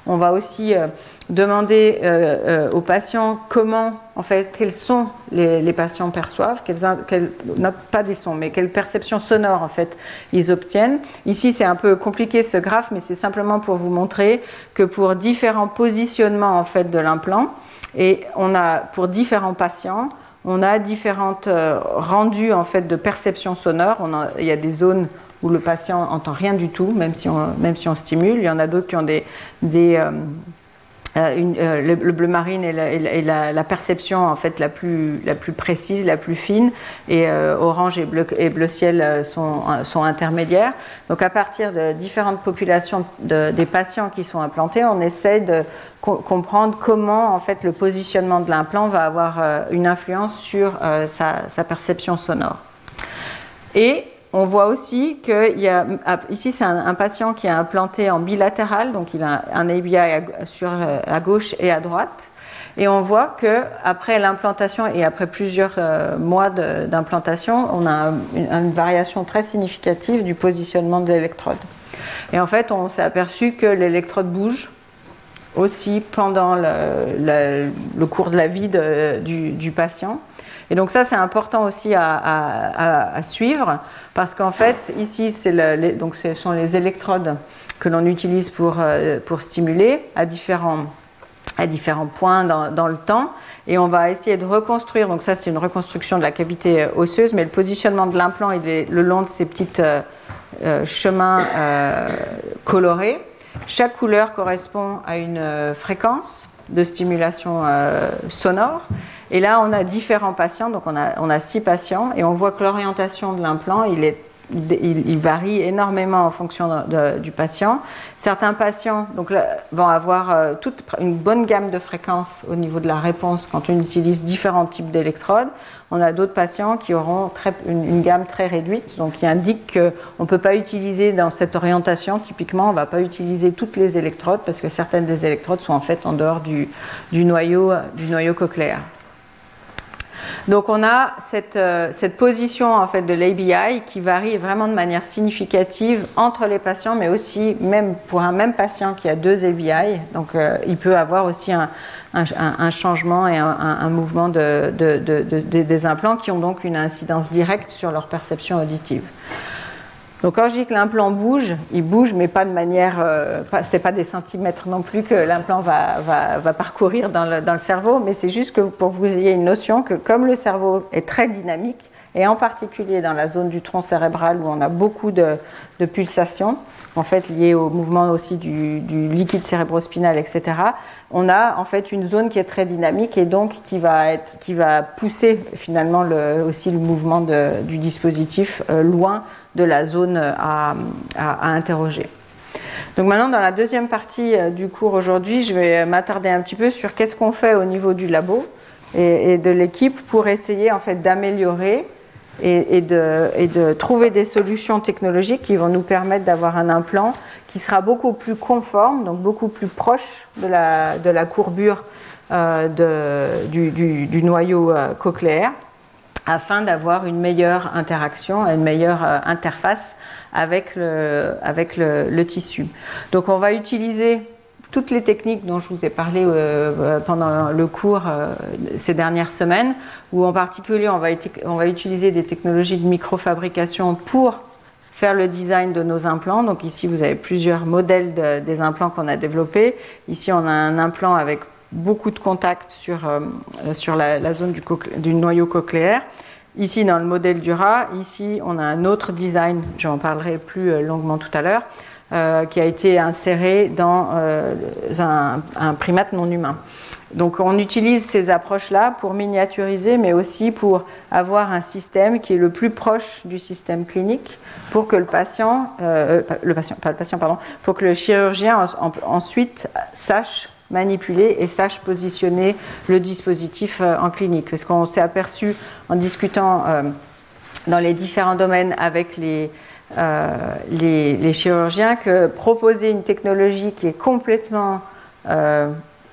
On va aussi euh, demander euh, euh, aux patients comment, en fait, quels sons les, les patients perçoivent, quels, quels, non, pas des sons, mais quelles perceptions sonores, en fait, ils obtiennent. Ici, c'est un peu compliqué ce graphe, mais c'est simplement pour vous montrer que pour différents positionnements, en fait, de l'implant, et on a, pour différents patients, on a différentes euh, rendus, en fait, de perception sonore. On a, il y a des zones où le patient n'entend rien du tout, même si on, même si on stimule. Il y en a d'autres qui ont des... des euh, euh, une, euh, le, le bleu marine est, la, est la, la perception en fait, la, plus, la plus précise, la plus fine, et euh, orange et bleu, et bleu ciel sont, sont intermédiaires. Donc à partir de différentes populations de, des patients qui sont implantés, on essaie de co- comprendre comment en fait, le positionnement de l'implant va avoir euh, une influence sur euh, sa, sa perception sonore. Et on voit aussi qu'il y a, ici c'est un, un patient qui est implanté en bilatéral, donc il a un A B I à, sur, à gauche et à droite, et on voit qu'après l'implantation et après plusieurs euh, mois de, d'implantation, on a un, une, une variation très significative du positionnement de l'électrode. Et en fait, on s'est aperçu que l'électrode bouge aussi pendant le, le, le cours de la vie de, du, du patient. Et donc ça, c'est important aussi à, à, à suivre, parce qu'en fait, ici, c'est le, les, donc ce sont les électrodes que l'on utilise pour, euh, pour stimuler à différents, à différents points dans, dans le temps. Et on va essayer de reconstruire, donc ça, c'est une reconstruction de la cavité osseuse, mais le positionnement de l'implant, il est le long de ces petits euh, euh, chemins euh, colorés. Chaque couleur correspond à une euh, fréquence de stimulation euh, sonore. Et là, on a différents patients, donc on a, on a six patients, et on voit que l'orientation de l'implant, il, est, il, il varie énormément en fonction de, de, du patient. Certains patients donc, là, vont avoir euh, toute une bonne gamme de fréquences au niveau de la réponse quand on utilise différents types d'électrodes. On a d'autres patients qui auront très, une, une gamme très réduite, donc qui indique qu'on ne peut pas utiliser dans cette orientation, typiquement, on ne va pas utiliser toutes les électrodes, parce que certaines des électrodes sont en fait en dehors du, du, noyau, du noyau cochléaire. Donc on a cette, euh, cette position en fait, de l'A B I qui varie vraiment de manière significative entre les patients, mais aussi même pour un même patient qui a deux A B I, donc euh, il peut avoir aussi un, un, un changement et un, un mouvement de, de, de, de, de, des implants qui ont donc une incidence directe sur leur perception auditive. Donc quand je dis que l'implant bouge, il bouge, mais pas de manière, euh, pas, c'est pas des centimètres non plus que l'implant va, va, va parcourir dans le, dans le cerveau, mais c'est juste que pour que vous ayez une notion que comme le cerveau est très dynamique, et en particulier dans la zone du tronc cérébral où on a beaucoup de, de pulsations, en fait liées au mouvement aussi du, du liquide cérébrospinal, et cetera, on a en fait une zone qui est très dynamique et donc qui va, être, qui va pousser finalement le, aussi le mouvement de, du dispositif euh, loin de la zone à, à, à interroger. Donc maintenant, dans la deuxième partie du cours aujourd'hui, je vais m'attarder un petit peu sur qu'est-ce qu'on fait au niveau du labo et, et de l'équipe pour essayer en fait d'améliorer et, et, de, et de trouver des solutions technologiques qui vont nous permettre d'avoir un implant qui sera beaucoup plus conforme, donc beaucoup plus proche de la, de la courbure euh, de, du, du, du noyau euh, cochléaire, afin d'avoir une meilleure interaction, une meilleure euh, interface avec, le, avec le, le tissu. Donc on va utiliser toutes les techniques dont je vous ai parlé euh, pendant le cours euh, ces dernières semaines, où en particulier on va, on va utiliser des technologies de microfabrication pour faire le design de nos implants. Donc ici vous avez plusieurs modèles de, des implants qu'on a développés. Ici on a un implant avec beaucoup de contacts sur, euh, sur la, la zone du, du noyau cochléaire. Ici, dans le modèle du rat, ici, on a un autre design, j'en parlerai plus longuement tout à l'heure, euh, qui a été inséré dans euh, un, un primate non humain. Donc, on utilise ces approches-là pour miniaturiser, mais aussi pour avoir un système qui est le plus proche du système clinique, pour que le patient, euh, le patient, pas le patient, pardon, pour que le chirurgien en, en, ensuite sache manipuler et sache positionner le dispositif en clinique. Parce qu'on s'est aperçu en discutant euh, dans les différents domaines avec les, euh, les, les chirurgiens que proposer une technologie qui est complètement euh,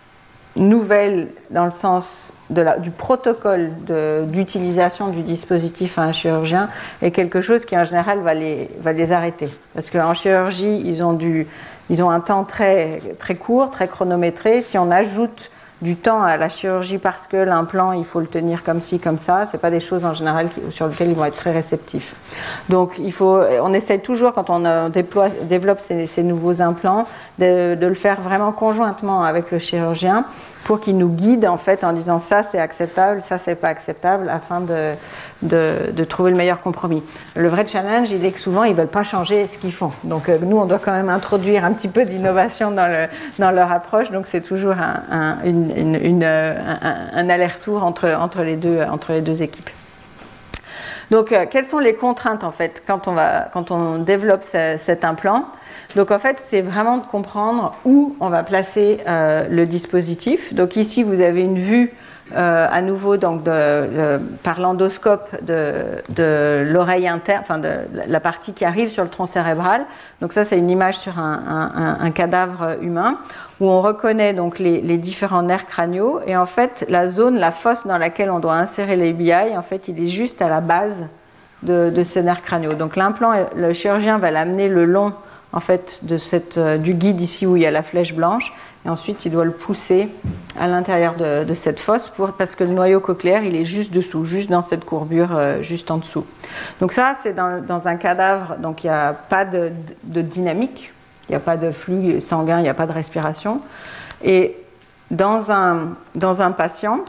nouvelle dans le sens de la, du protocole d'utilisation du dispositif à un chirurgien est quelque chose qui en général va les, va les arrêter. Parce qu'en chirurgie, ils ont, du, ils ont un temps très, très court, très chronométré. Si on ajoute du temps à la chirurgie parce que l'implant, il faut le tenir comme ci, comme ça, ce n'est pas des choses en général qui, sur lesquelles ils vont être très réceptifs. Donc il faut, on essaie toujours, quand on déploie, développe ces, ces nouveaux implants, de, de le faire vraiment conjointement avec le chirurgien pour qu'il nous guide en fait en disant ça c'est acceptable, ça c'est pas acceptable, afin de, de, de trouver le meilleur compromis. Le vrai challenge, il est que souvent ils veulent pas changer ce qu'ils font. Donc euh, nous on doit quand même introduire un petit peu d'innovation dans, le, dans leur approche. Donc c'est toujours un, un, une, une, une, un, un aller-retour entre, entre, les deux, entre les deux équipes. Donc euh, quelles sont les contraintes en fait quand on, va, quand on développe ce, cet implant? Donc en fait, c'est vraiment de comprendre où on va placer euh, le dispositif. Donc ici, vous avez une vue euh, à nouveau donc de, de, par l'endoscope de, de l'oreille interne, enfin de la partie qui arrive sur le tronc cérébral. Donc ça, c'est une image sur un, un, un cadavre humain où on reconnaît donc les, les différents nerfs crâniaux. Et en fait, la zone, la fosse dans laquelle on doit insérer l'A B I, en fait, il est juste à la base de, de ce nerf crâniaux. Donc l'implant, le chirurgien va l'amener le long en fait, de cette, euh, du guide ici où il y a la flèche blanche, et ensuite il doit le pousser à l'intérieur de, de cette fosse pour, parce que le noyau cochléaire il est juste dessous, juste dans cette courbure, euh, juste en dessous. Donc ça c'est dans, dans un cadavre, donc il n'y a pas de, de dynamique, il n'y a pas de flux sanguin, il n'y a pas de respiration. Et dans un, dans un patient,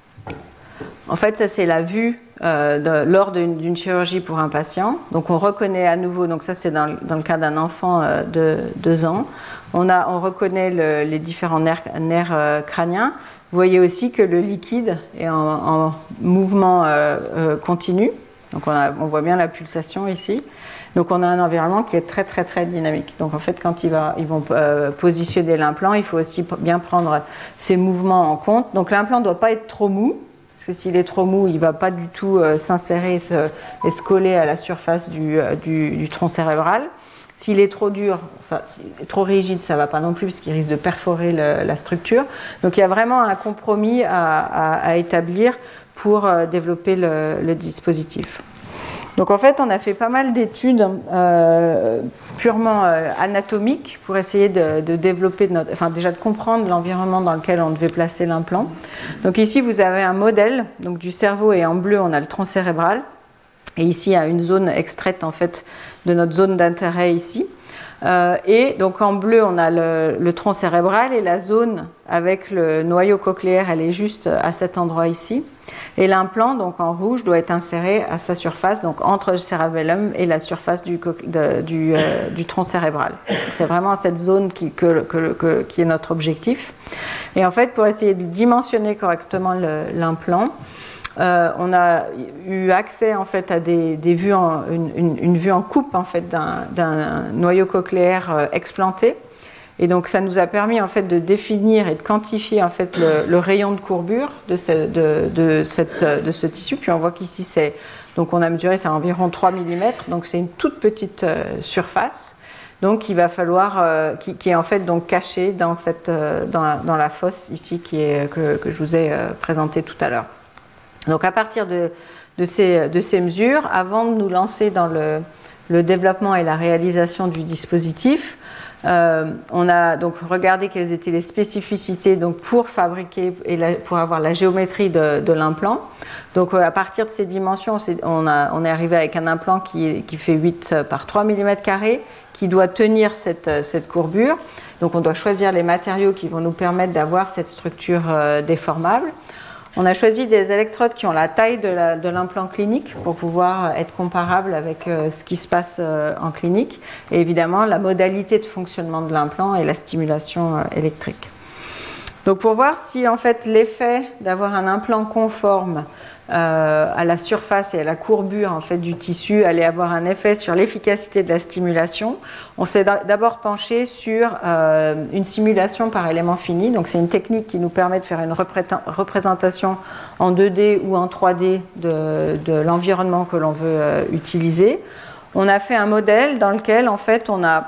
en fait ça c'est la vue Euh, de, lors d'une, d'une chirurgie pour un patient. Donc on reconnaît à nouveau, donc ça c'est dans, dans le cas d'un enfant euh, de deux ans, on, a, on reconnaît le, les différents nerfs, nerfs euh, crâniens. Vous voyez aussi que le liquide est en, en mouvement euh, euh, continu, donc on, a, on voit bien la pulsation ici. Donc on a un environnement qui est très très très dynamique. Donc en fait quand il va, ils vont euh, positionner l'implant, il faut aussi bien prendre ces mouvements en compte. Donc l'implant ne doit pas être trop mou, parce que s'il est trop mou, il ne va pas du tout euh, s'insérer se, et se coller à la surface du, euh, du, du tronc cérébral. S'il est trop dur, ça, s'il est trop rigide, ça ne va pas non plus, parce qu'il risque de perforer le, la structure. Donc il y a vraiment un compromis à, à, à établir pour euh, développer le, le dispositif. Donc en fait, on a fait pas mal d'études euh, purement euh, anatomiques pour essayer de, de développer, notre, enfin déjà de comprendre l'environnement dans lequel on devait placer l'implant. Donc ici, vous avez un modèle donc du cerveau, et en bleu, on a le tronc cérébral. Et ici, il y a une zone extraite en fait de notre zone d'intérêt ici. Euh, et donc en bleu, on a le, le tronc cérébral, et la zone avec le noyau cochléaire, elle est juste à cet endroit ici. Et l'implant, donc en rouge, doit être inséré à sa surface, donc entre le cérébellum et la surface du, de, du, euh, du tronc cérébral. C'est vraiment cette zone qui, que, que, que, qui est notre objectif. Et en fait, pour essayer de dimensionner correctement l'implant, euh, on a eu accès en fait à des, des vues en, une, une, une vue en coupe en fait d'un noyau cochléaire euh, explanté. Et donc ça nous a permis en fait de définir et de quantifier en fait le, le rayon de courbure de ce, de, de, cette, de ce tissu. Puis on voit qu'ici c'est, donc on a mesuré, c'est environ trois millimètres, donc c'est une toute petite euh, surface. Donc il va falloir, euh, qui, qui est en fait donc cachée dans cette, euh, dans, la, dans la fosse ici qui est, que, que je vous ai euh, présentée tout à l'heure. Donc à partir de, de, ces, de ces mesures, avant de nous lancer dans le, le développement et la réalisation du dispositif, Euh, on a donc regardé quelles étaient les spécificités donc pour fabriquer et la, pour avoir la géométrie de, de l'implant. Donc euh, à partir de ces dimensions, on, a, on est arrivé avec un implant qui, qui fait huit par trois millimètres carrés, qui doit tenir cette, cette courbure. Donc on doit choisir les matériaux qui vont nous permettre d'avoir cette structure euh, déformable. On a choisi des électrodes qui ont la taille de l'implant clinique pour pouvoir être comparables avec euh, ce qui se passe euh, en clinique. Et évidemment, la modalité de fonctionnement de l'implant et la stimulation euh, électrique. Donc pour voir si en fait l'effet d'avoir un implant conforme euh, à la surface et à la courbure en fait du tissu allait avoir un effet sur l'efficacité de la stimulation, on s'est d'abord penché sur euh, une simulation par élément fini. Donc c'est une technique qui nous permet de faire une représentation en deux D ou en trois D de, de l'environnement que l'on veut euh, utiliser. On a fait un modèle dans lequel en fait on a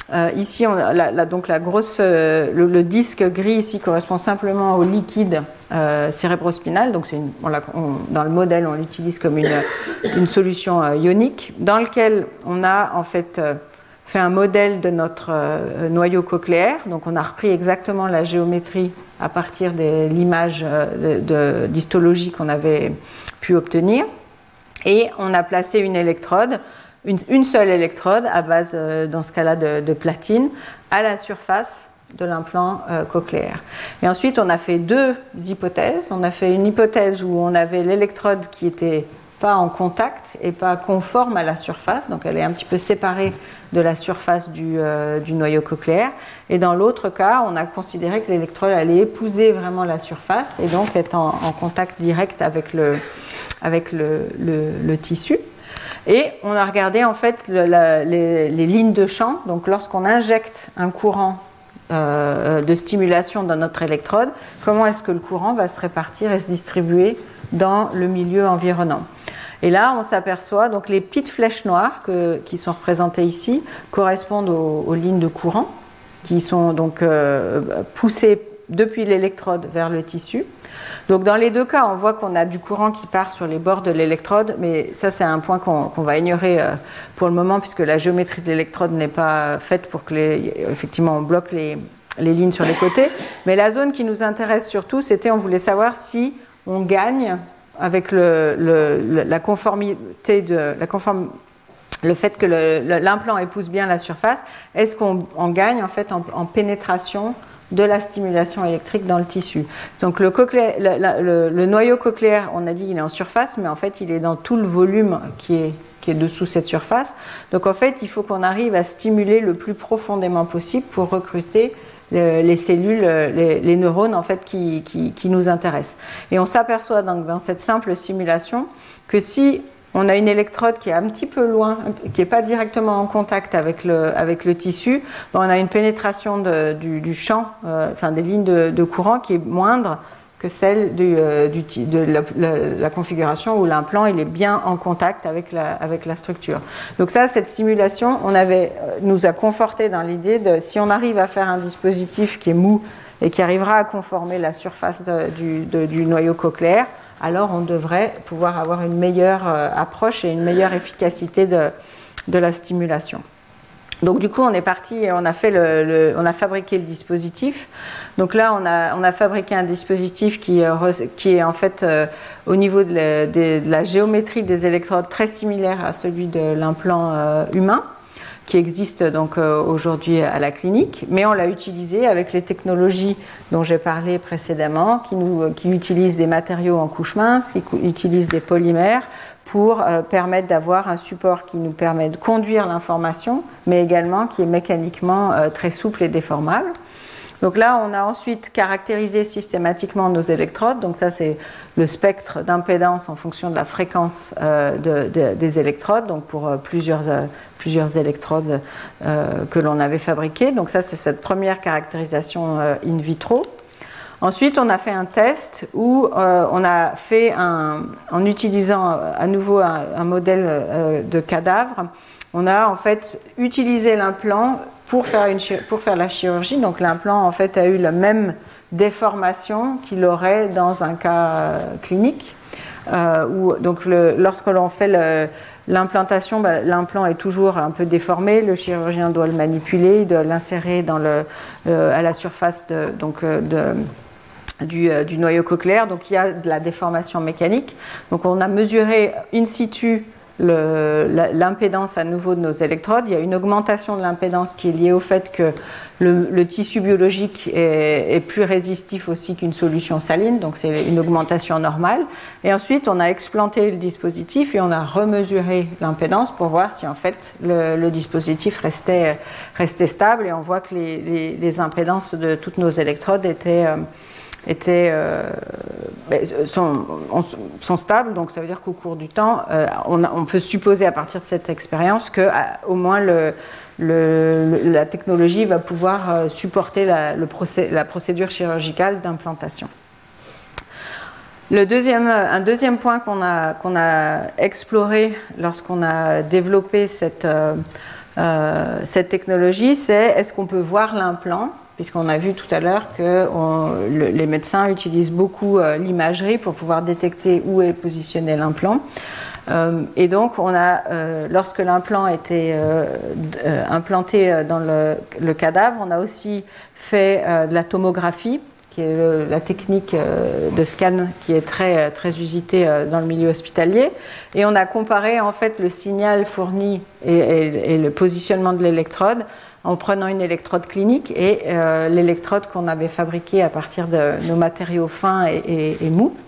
Euh, ici, on a la, la, donc la grosse, euh, le, le disque gris ici correspond simplement au liquide euh, cérébrospinal. Donc, c'est une, on on, dans le modèle, on l'utilise comme une, une solution euh, ionique, dans lequel on a en fait euh, fait un modèle de notre euh, noyau cochléaire. Donc, on a repris exactement la géométrie à partir de l'image euh, de, de, d'histologie qu'on avait pu obtenir. Et on a placé une électrode, une, une seule électrode à base, euh, dans ce cas-là, de, de platine, à la surface de l'implant euh, cochléaire. Et ensuite, on a fait deux hypothèses. On a fait une hypothèse où on avait l'électrode qui était pas en contact et pas conforme à la surface, donc elle est un petit peu séparée de la surface du, euh, du noyau cochléaire. Et dans l'autre cas, on a considéré que l'électrode allait épouser vraiment la surface et donc être en, en contact direct avec le, avec le, le, le tissu. Et on a regardé en fait le, la, les, les lignes de champ. Donc lorsqu'on injecte un courant euh, de stimulation dans notre électrode, comment est-ce que le courant va se répartir et se distribuer dans le milieu environnant. Et là, on s'aperçoit, donc les petites flèches noires que, qui sont représentées ici correspondent aux, aux lignes de courant qui sont donc euh, poussées depuis l'électrode vers le tissu. Donc dans les deux cas, on voit qu'on a du courant qui part sur les bords de l'électrode, mais ça c'est un point qu'on, qu'on va ignorer euh, pour le moment puisque la géométrie de l'électrode n'est pas faite pour que les, effectivement on bloque les, les lignes sur les côtés. Mais la zone qui nous intéresse surtout, c'était on voulait savoir si on gagne avec le, le, la conformité de la conform, le fait que le, le, l'implant épouse bien la surface, est-ce qu'on on gagne en fait en, en pénétration de la stimulation électrique dans le tissu. Donc le, cochlé, le, le, le noyau cochléaire, on a dit qu'il est en surface, mais en fait il est dans tout le volume qui est, qui est dessous cette surface. Donc en fait il faut qu'on arrive à stimuler le plus profondément possible pour recruter les cellules, les, les neurones en fait qui, qui, qui nous intéressent. Et on s'aperçoit donc dans cette simple simulation que si on a une électrode qui est un petit peu loin, qui n'est pas directement en contact avec le, avec le tissu, on a une pénétration de, du, du champ, euh, enfin des lignes de, de courant qui est moindre que celle du, euh, du, de la, la, la configuration où l'implant il est bien en contact avec la, avec la structure. Donc ça, cette simulation, on avait, nous a conforté dans l'idée de si on arrive à faire un dispositif qui est mou et qui arrivera à conformer la surface de, du, de, du noyau cochléaire, alors on devrait pouvoir avoir une meilleure euh, approche et une meilleure efficacité de, de la stimulation. Donc du coup, on est parti et on a fait le, le, on a fabriqué le dispositif. Donc là, on a, on a fabriqué un dispositif qui, qui est en fait euh, au niveau de la, de, de la géométrie des électrodes très similaire à celui de l'implant euh, humain, qui existe donc euh, aujourd'hui à la clinique, mais on l'a utilisé avec les technologies dont j'ai parlé précédemment, qui, nous, qui utilisent des matériaux en couche mince, qui utilisent des polymères, pour euh, permettre d'avoir un support qui nous permet de conduire l'information, mais également qui est mécaniquement euh, très souple et déformable. Donc là, on a ensuite caractérisé systématiquement nos électrodes. Donc ça, c'est le spectre d'impédance en fonction de la fréquence euh, de, de, des électrodes, donc pour euh, plusieurs, euh, plusieurs électrodes euh, que l'on avait fabriquées. Donc ça, c'est cette première caractérisation euh, in vitro. Ensuite, on a fait un test où euh, on a fait, un, en utilisant à nouveau un, un modèle euh, de cadavre, on a en fait utilisé l'implant pour faire, une, pour faire la chirurgie. Donc l'implant en fait a eu la même déformation qu'il aurait dans un cas euh, clinique. Euh, où, donc le, lorsque l'on fait le, l'implantation, bah, l'implant est toujours un peu déformé. Le chirurgien doit le manipuler, il doit l'insérer dans le, euh, à la surface de, donc, de Du, du noyau cochléaire, donc il y a de la déformation mécanique. Donc on a mesuré in situ le, la, l'impédance à nouveau de nos électrodes. Il y a une augmentation de l'impédance qui est liée au fait que le, le tissu biologique est, est plus résistif aussi qu'une solution saline, donc c'est une augmentation normale. Et ensuite on a explanté le dispositif et on a remesuré l'impédance pour voir si en fait le, le dispositif restait, restait stable, et on voit que les, les, les impédances de toutes nos électrodes étaient euh, étaient, euh, sont, sont stables, donc ça veut dire qu'au cours du temps, euh, on, a, on peut supposer à partir de cette expérience que à, au moins le, le, la technologie va pouvoir supporter la, le procé, la procédure chirurgicale d'implantation. Le deuxième, un deuxième point qu'on a, qu'on a exploré lorsqu'on a développé cette, euh, euh, cette technologie, c'est est-ce qu'on peut voir l'implant, puisqu'on a vu tout à l'heure que on, le, les médecins utilisent beaucoup euh, l'imagerie pour pouvoir détecter où est positionné l'implant. Euh, et donc, on a, euh, lorsque l'implant était euh, euh, implanté dans le, le cadavre, on a aussi fait euh, de la tomographie, qui est le, la technique euh, de scan qui est très, très usitée euh, dans le milieu hospitalier. Et on a comparé en fait le signal fourni et, et, et le positionnement de l'électrode en prenant une électrode clinique et euh, l'électrode qu'on avait fabriquée à partir de nos matériaux fins et, et, et mous.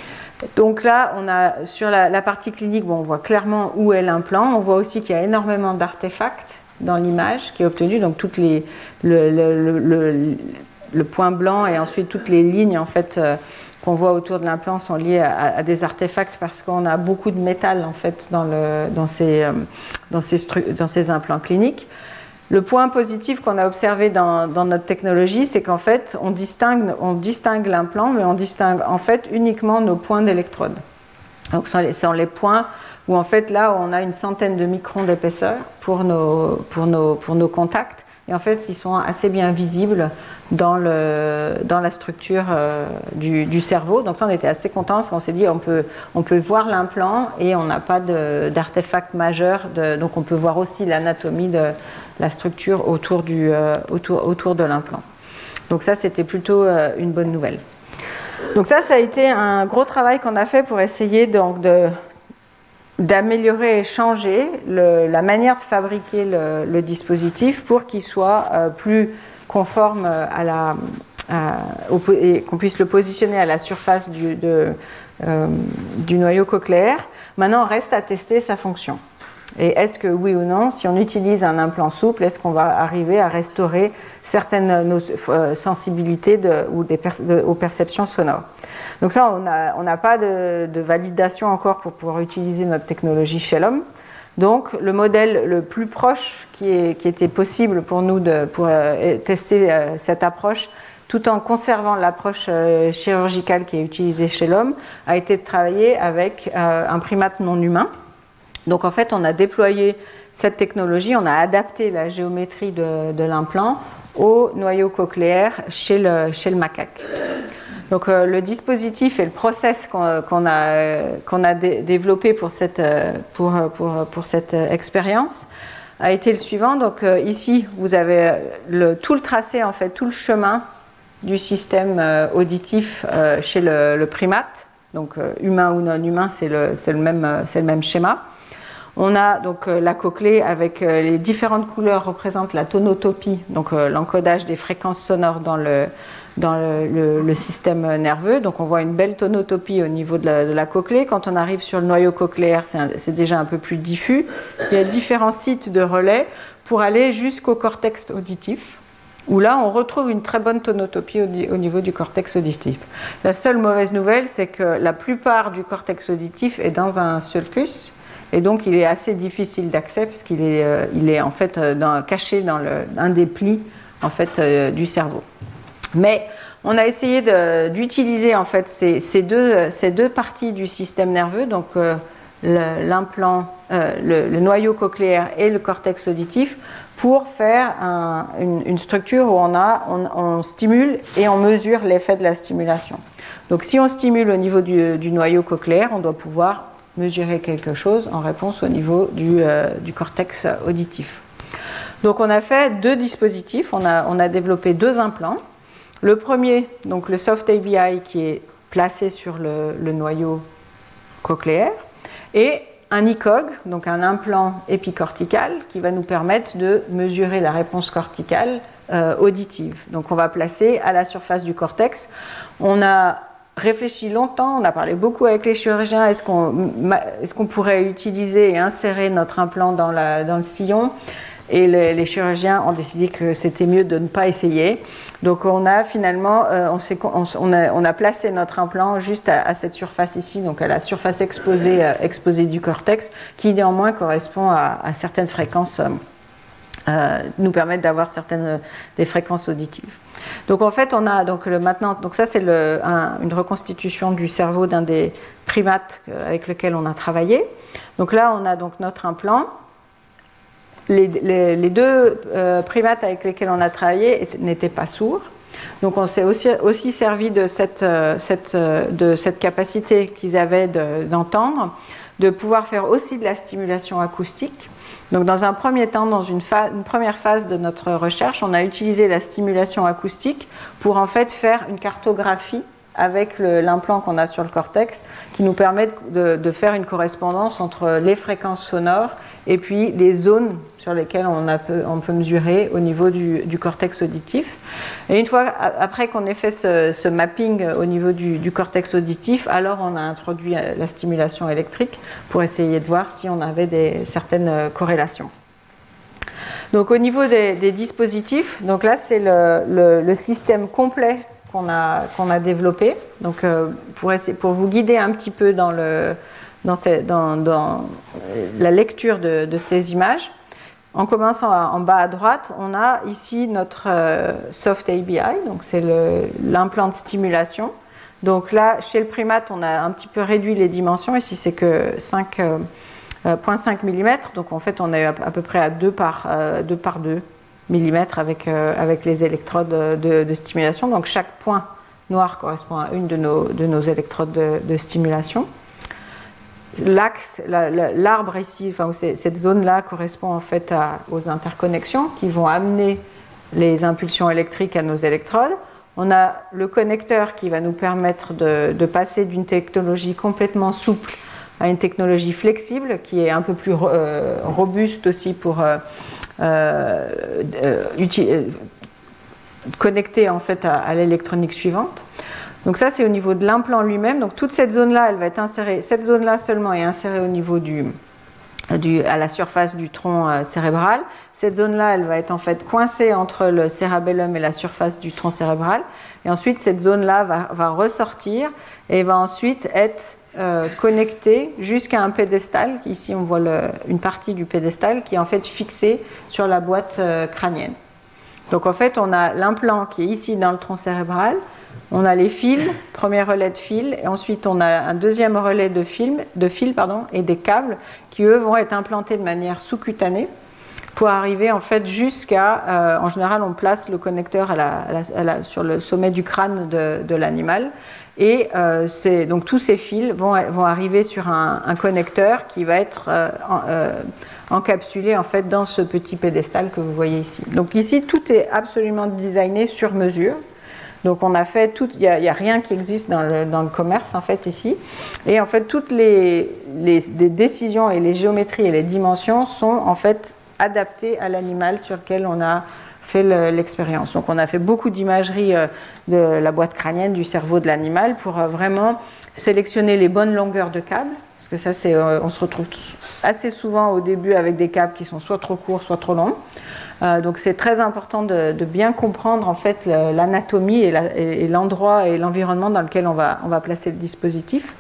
Donc là, on a, sur la, la partie clinique, bon, on voit clairement où est l'implant. On voit aussi qu'il y a énormément d'artefacts dans l'image qui est obtenue. Donc toutes les, le, le, le, le, le point blanc et ensuite toutes les lignes en fait, euh, qu'on voit autour de l'implant sont liées à, à des artefacts parce qu'on a beaucoup de métal en fait, dans, le, dans, ces, euh, dans, ces stru- dans ces implants cliniques. Le point positif qu'on a observé dans, dans notre technologie, c'est qu'en fait, on distingue, on distingue l'implant, mais on distingue en fait uniquement nos points d'électrode. Donc, ce sont les, ce sont les points où en fait, là, on a une centaine de microns d'épaisseur pour nos, pour nos, pour nos contacts. Et en fait, ils sont assez bien visibles dans, le, dans la structure euh, du, du cerveau. Donc ça, on était assez contents parce qu'on s'est dit on peut, on peut voir l'implant et on n'a pas de, d'artefact majeur. De, donc on peut voir aussi l'anatomie de la structure autour, du, euh, autour, autour de l'implant. Donc ça, c'était plutôt euh, une bonne nouvelle. Donc ça, ça a été un gros travail qu'on a fait pour essayer donc, de... d'améliorer et changer le, la manière de fabriquer le, le dispositif pour qu'il soit euh, plus conforme à la, à, au, et qu'on puisse le positionner à la surface du, de, euh, du noyau cochléaire. Maintenant, reste à tester sa fonction. Et est-ce que oui ou non, si on utilise un implant souple, est-ce qu'on va arriver à restaurer certaines nos, euh, sensibilités de, ou des per, de, aux perceptions sonores. Donc ça, on n'a on n'a pas de, de validation encore pour pouvoir utiliser notre technologie chez l'homme. Donc le modèle le plus proche qui, est, qui était possible pour nous de, pour euh, tester euh, cette approche, tout en conservant l'approche euh, chirurgicale qui est utilisée chez l'homme, a été de travailler avec euh, un primate non humain. Donc en fait, on a déployé cette technologie, on a adapté la géométrie de, de l'implant au noyau cochléaire chez le, chez le macaque. Donc euh, le dispositif et le process qu'on, qu'on a, qu'on a dé- développé pour cette, pour, pour, pour cette expérience a été le suivant. Donc euh, ici, vous avez le, tout le tracé, en fait, tout le chemin du système euh, auditif euh, chez le, le primate. Donc euh, humain ou non humain, c'est le, c'est le même, c'est le même schéma. On a donc euh, la cochlée avec euh, les différentes couleurs représentent la tonotopie, donc euh, l'encodage des fréquences sonores dans le, dans le, le, le système nerveux. Donc on voit une belle tonotopie au niveau de la, de la cochlée. Quand on arrive sur le noyau cochléaire, c'est, un, c'est déjà un peu plus diffus. Il y a différents sites de relais pour aller jusqu'au cortex auditif, où là on retrouve une très bonne tonotopie au, au niveau du cortex auditif. La seule mauvaise nouvelle, c'est que la plupart du cortex auditif est dans un sulcus. Et donc, il est assez difficile d'accès puisqu'il est, euh, il est en fait euh, dans, caché dans le, un des plis en fait, euh, du cerveau. Mais on a essayé de, d'utiliser en fait ces, ces, deux, ces deux parties du système nerveux, donc euh, le, l'implant, euh, le, le noyau cochléaire et le cortex auditif, pour faire un, une, une structure où on, a, on, on stimule et on mesure l'effet de la stimulation. Donc, si on stimule au niveau du, du noyau cochléaire, on doit pouvoir mesurer quelque chose en réponse au niveau du, euh, du cortex auditif. Donc on a fait deux dispositifs, on a, on a développé deux implants. Le premier, donc le Soft A B I qui est placé sur le, le noyau cochléaire, et un I C O G, donc un implant épicortical qui va nous permettre de mesurer la réponse corticale euh, auditive. Donc on va placer à la surface du cortex. On a réfléchi longtemps, on a parlé beaucoup avec les chirurgiens, est-ce qu'on, est-ce qu'on pourrait utiliser et insérer notre implant dans, la, dans le sillon, et les, les chirurgiens ont décidé que c'était mieux de ne pas essayer. Donc on a finalement, euh, on, s'est, on, on, a, on a placé notre implant juste à, à cette surface ici, donc à la surface exposée, euh, exposée du cortex, qui néanmoins correspond à, à certaines fréquences, euh, euh, nous permettent d'avoir certaines euh, des fréquences auditives. Donc en fait, on a donc le maintenant, donc ça c'est le, un, une reconstitution du cerveau d'un des primates avec lequel on a travaillé. Donc là, on a donc notre implant les, les, les deux euh, primates avec lesquels on a travaillé n'étaient pas sourds. Donc on s'est aussi, aussi servi de cette, cette, de cette capacité qu'ils avaient de, d'entendre, de pouvoir faire aussi de la stimulation acoustique. Donc dans un premier temps, dans une, phase, une première phase de notre recherche, on a utilisé la stimulation acoustique pour en fait faire une cartographie avec le, l'implant qu'on a sur le cortex, qui nous permet de, de faire une correspondance entre les fréquences sonores et puis les zones sur lesquelles on, a peu, on peut mesurer au niveau du, du cortex auditif. Et une fois après qu'on ait fait ce, ce mapping au niveau du, du cortex auditif, alors on a introduit la stimulation électrique pour essayer de voir si on avait des, certaines corrélations. Donc au niveau des, des dispositifs, donc là c'est le, le, le système complet qu'on a, qu'on a développé. Donc euh, pour, essayer, pour vous guider un petit peu dans le Dans, ces, dans, dans la lecture de, de ces images. En commençant à, en bas à droite, on a ici notre euh, soft A B I, donc c'est le, l'implant de stimulation. Donc là, chez le primate, on a un petit peu réduit les dimensions. Ici, c'est que cinq virgule cinq millimètres, donc en fait, on est à, à peu près à deux par deux millimètres avec, euh, avec les électrodes de, de stimulation. Donc chaque point noir correspond à une de nos, de nos électrodes de, de stimulation. L'axe, la, la, l'arbre ici, enfin, cette zone-là correspond en fait à, aux interconnexions qui vont amener les impulsions électriques à nos électrodes. On a le connecteur qui va nous permettre de, de passer d'une technologie complètement souple à une technologie flexible qui est un peu plus euh, robuste aussi pour euh, euh, euh, connecter en fait à, à l'électronique suivante. Donc ça, c'est au niveau de l'implant lui-même. Donc toute cette zone-là, elle va être insérée, cette zone-là seulement est insérée au niveau du, du, à la surface du tronc euh, cérébral. Cette zone-là, elle va être en fait coincée entre le cérébellum et la surface du tronc cérébral. Et ensuite, cette zone-là va, va ressortir et va ensuite être euh, connectée jusqu'à un pédestal. Ici, on voit le, une partie du pédestal qui est en fait fixée sur la boîte euh, crânienne. Donc en fait, on a l'implant qui est ici dans le tronc cérébral. On a les fils, premier relais de fils, et ensuite on a un deuxième relais de fils, de fils pardon, et des câbles qui eux vont être implantés de manière sous-cutanée pour arriver en fait jusqu'à, euh, en général on place le connecteur à la, à la, à la, sur le sommet du crâne de, de l'animal, et euh, c'est, donc tous ces fils vont, vont arriver sur un, un connecteur qui va être euh, euh, encapsulé en fait dans ce petit pédestal que vous voyez ici. Donc ici tout est absolument designé sur mesure. Donc on a fait tout, il n'y a, a rien qui existe dans le, dans le commerce en fait ici. Et en fait toutes les, les, les décisions et les géométries et les dimensions sont en fait adaptées à l'animal sur lequel on a fait le, l'expérience. Donc on a fait beaucoup d'imagerie euh, de la boîte crânienne, du cerveau de l'animal pour euh, vraiment sélectionner les bonnes longueurs de câbles. Parce que ça, c'est, euh, on se retrouve assez souvent au début avec des câbles qui sont soit trop courts, soit trop longs. Euh, donc c'est très important de, de bien comprendre en fait l'anatomie et, la, et, et l'endroit et l'environnement dans lequel on va, on va placer le dispositif.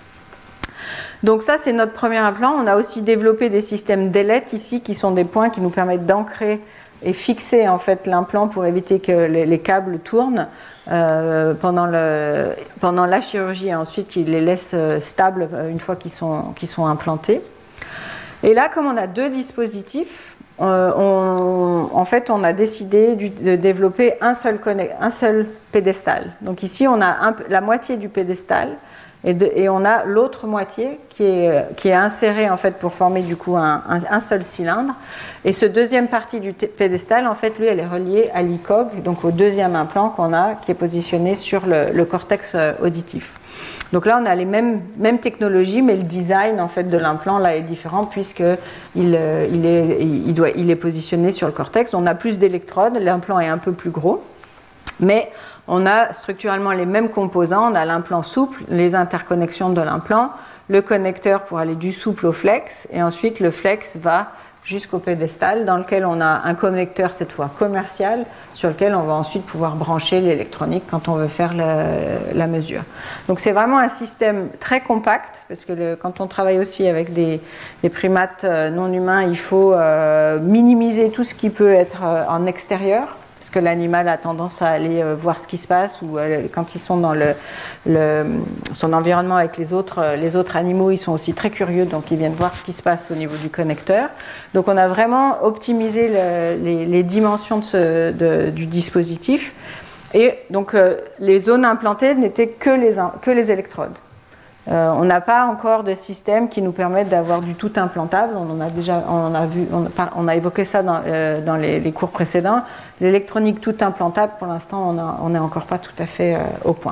Donc ça c'est notre premier implant. On a aussi développé des systèmes d'ailettes ici qui sont des points qui nous permettent d'ancrer et fixer en fait l'implant pour éviter que les, les câbles tournent euh, pendant, le, pendant la chirurgie et ensuite qu'ils les laissent stables une fois qu'ils sont, qu'ils sont implantés. Et là comme on a deux dispositifs, Euh, on, en fait, on a décidé du, de développer un seul, un seul pédestal. Donc ici, on a un, la moitié du pédestal et, de, et on a l'autre moitié qui est, qui est insérée en fait pour former du coup un, un, un seul cylindre. Et ce deuxième partie du pédestal, en fait, lui, elle est reliée à l'I C O G, donc au deuxième implant qu'on a, qui est positionné sur le, le cortex auditif. Donc là, on a les mêmes, mêmes technologies, mais le design en fait de l'implant là est différent puisque il, il, est, il, doit, il est positionné sur le cortex. On a plus d'électrodes, l'implant est un peu plus gros, mais on a structurellement les mêmes composants. On a l'implant souple, les interconnexions de l'implant, le connecteur pour aller du souple au flex, et ensuite le flex va jusqu'au pédestal dans lequel on a un connecteur cette fois commercial sur lequel on va ensuite pouvoir brancher l'électronique quand on veut faire le, la mesure. Donc c'est vraiment un système très compact parce que le, quand on travaille aussi avec des, des primates non humains, il faut euh, minimiser tout ce qui peut être euh, en extérieur. parce que l'animal a tendance à aller euh, voir ce qui se passe, ou euh, quand ils sont dans le, le, son environnement avec les autres, euh, les autres animaux, ils sont aussi très curieux, donc ils viennent voir ce qui se passe au niveau du connecteur. Donc on a vraiment optimisé le, les, les dimensions de ce, de, du dispositif, et donc euh, les zones implantées n'étaient que les, que les électrodes. Euh, on n'a pas encore de système qui nous permette d'avoir du tout implantable. On en a déjà, on a vu, on a, on a évoqué ça dans, euh, dans les, les cours précédents. L'électronique tout implantable, pour l'instant, on n'est encore pas tout à fait euh, au point.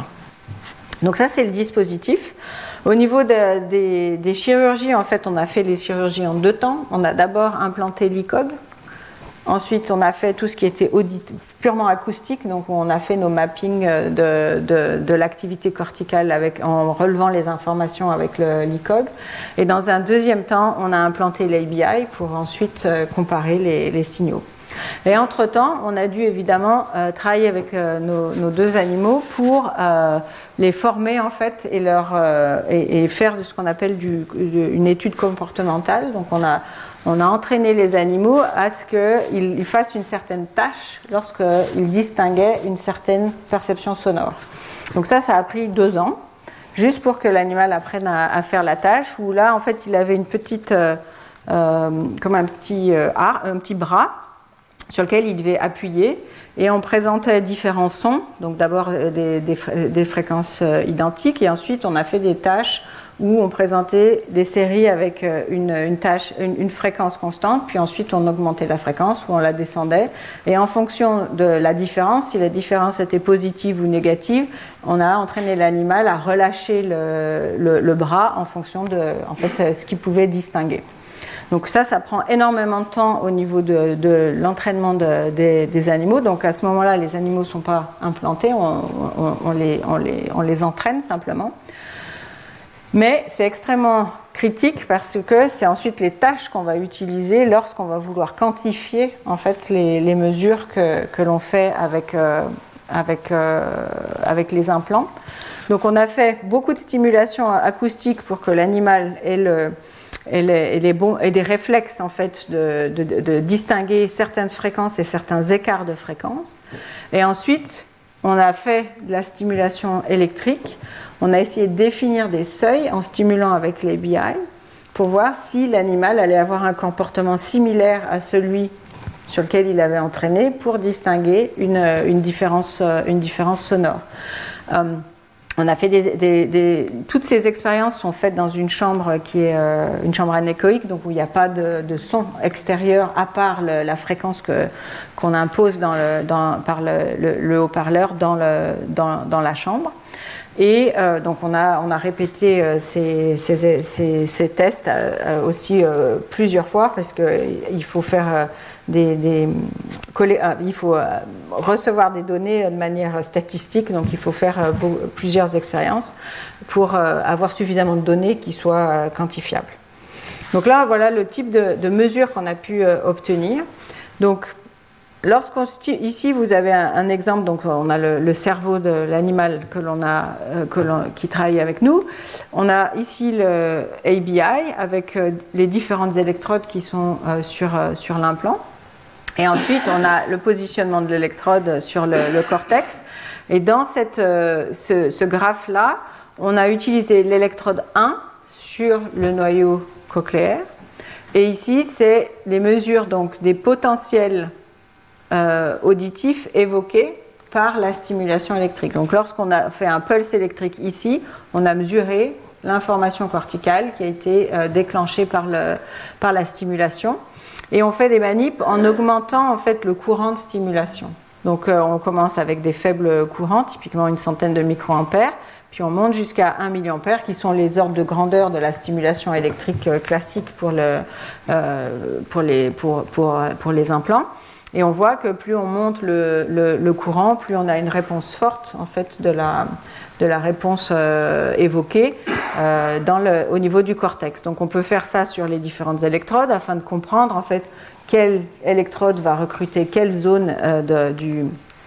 Donc ça, c'est le dispositif. Au niveau de, des, des chirurgies, en fait, on a fait les chirurgies en deux temps. On a d'abord implanté l'I C O G. Ensuite, on a fait tout ce qui était audit, purement acoustique, donc on a fait nos mappings de, de, de l'activité corticale avec, en relevant les informations avec l'I C O G. Et dans un deuxième temps, on a implanté l'A B I pour ensuite comparer les, les signaux. Et entre-temps, on a dû évidemment euh, travailler avec euh, nos, nos deux animaux pour euh, les former en fait et, leur, euh, et, et faire de ce qu'on appelle du, une étude comportementale. Donc on a On a entraîné les animaux à ce qu'ils fassent une certaine tâche lorsqu'ils distinguaient une certaine perception sonore. Donc ça, ça a pris deux ans, juste pour que l'animal apprenne à, à faire la tâche, où là, en fait, il avait une petite, euh, euh, comme un petit, euh, un petit bras sur lequel il devait appuyer, et on présentait différents sons, donc d'abord des, des, des fréquences identiques, et ensuite on a fait des tâches où on présentait des séries avec une, une, tâche, une, une fréquence constante, puis ensuite on augmentait la fréquence ou on la descendait. Et en fonction de la différence, si la différence était positive ou négative, on a entraîné l'animal à relâcher le, le, le bras en fonction de en fait, ce qu'il pouvait distinguer. Donc ça, ça prend énormément de temps au niveau de, de l'entraînement de, des, des animaux. Donc à ce moment-là, les animaux ne sont pas implantés, on, on, on, les, on, les, on les entraîne simplement. Mais c'est extrêmement critique parce que c'est ensuite les tâches qu'on va utiliser lorsqu'on va vouloir quantifier en fait les, les mesures que, que l'on fait avec, euh, avec, euh, avec les implants. Donc on a fait beaucoup de stimulation acoustique pour que l'animal ait, le, ait, les, ait, les bons, ait des réflexes en fait de, de, de, de distinguer certaines fréquences et certains écarts de fréquences. Et ensuite, on a fait de la stimulation électrique. On a essayé de définir des seuils en stimulant avec les B I pour voir si l'animal allait avoir un comportement similaire à celui sur lequel il avait entraîné pour distinguer une, une, différence, une différence sonore. Euh, on a fait des, des, des, toutes ces expériences sont faites dans une chambre qui est euh, une chambre anéchoïque, donc où il n'y a pas de, de son extérieur à part le, la fréquence que, qu'on impose dans le, dans, par le, le, le haut-parleur dans, le, dans, dans la chambre. Et euh, donc on a, on a répété euh, ces, ces, ces, ces tests euh, aussi euh, plusieurs fois parce qu'il faut faire euh, des, des coller, euh, il faut euh, recevoir des données de manière statistique, donc il faut faire euh, beau, plusieurs expériences pour euh, avoir suffisamment de données qui soient euh, quantifiables. Donc là, voilà le type de, de mesures qu'on a pu euh, obtenir. Donc Lorsqu'on ici, vous avez un, un exemple, donc on a le, le cerveau de l'animal que l'on a, euh, que l'on, qui travaille avec nous. On a ici le A B I avec euh, les différentes électrodes qui sont euh, sur, euh, sur l'implant. Et ensuite, on a le positionnement de l'électrode sur le, le cortex. Et dans cette, euh, ce, ce graphe-là, on a utilisé l'électrode un sur le noyau cochléaire. Et ici, c'est les mesures donc, des potentiels Euh, auditif évoqué par la stimulation électrique. Donc lorsqu'on a fait un pulse électrique ici, on a mesuré l'information corticale qui a été euh, déclenchée par, le, par la stimulation. Et on fait des manips en augmentant en fait le courant de stimulation. Donc euh, on commence avec des faibles courants, typiquement une centaine de microampères, puis on monte jusqu'à un milliampère qui sont les ordres de grandeur de la stimulation électrique euh, classique pour, le, euh, pour, les, pour, pour, pour les implants. Et on voit que plus on monte le, le, le courant, plus on a une réponse forte en fait, de, la, de la réponse euh, évoquée euh, dans le, au niveau du cortex. Donc on peut faire ça sur les différentes électrodes afin de comprendre en fait, quelle électrode va recruter quelle zone euh, de, du,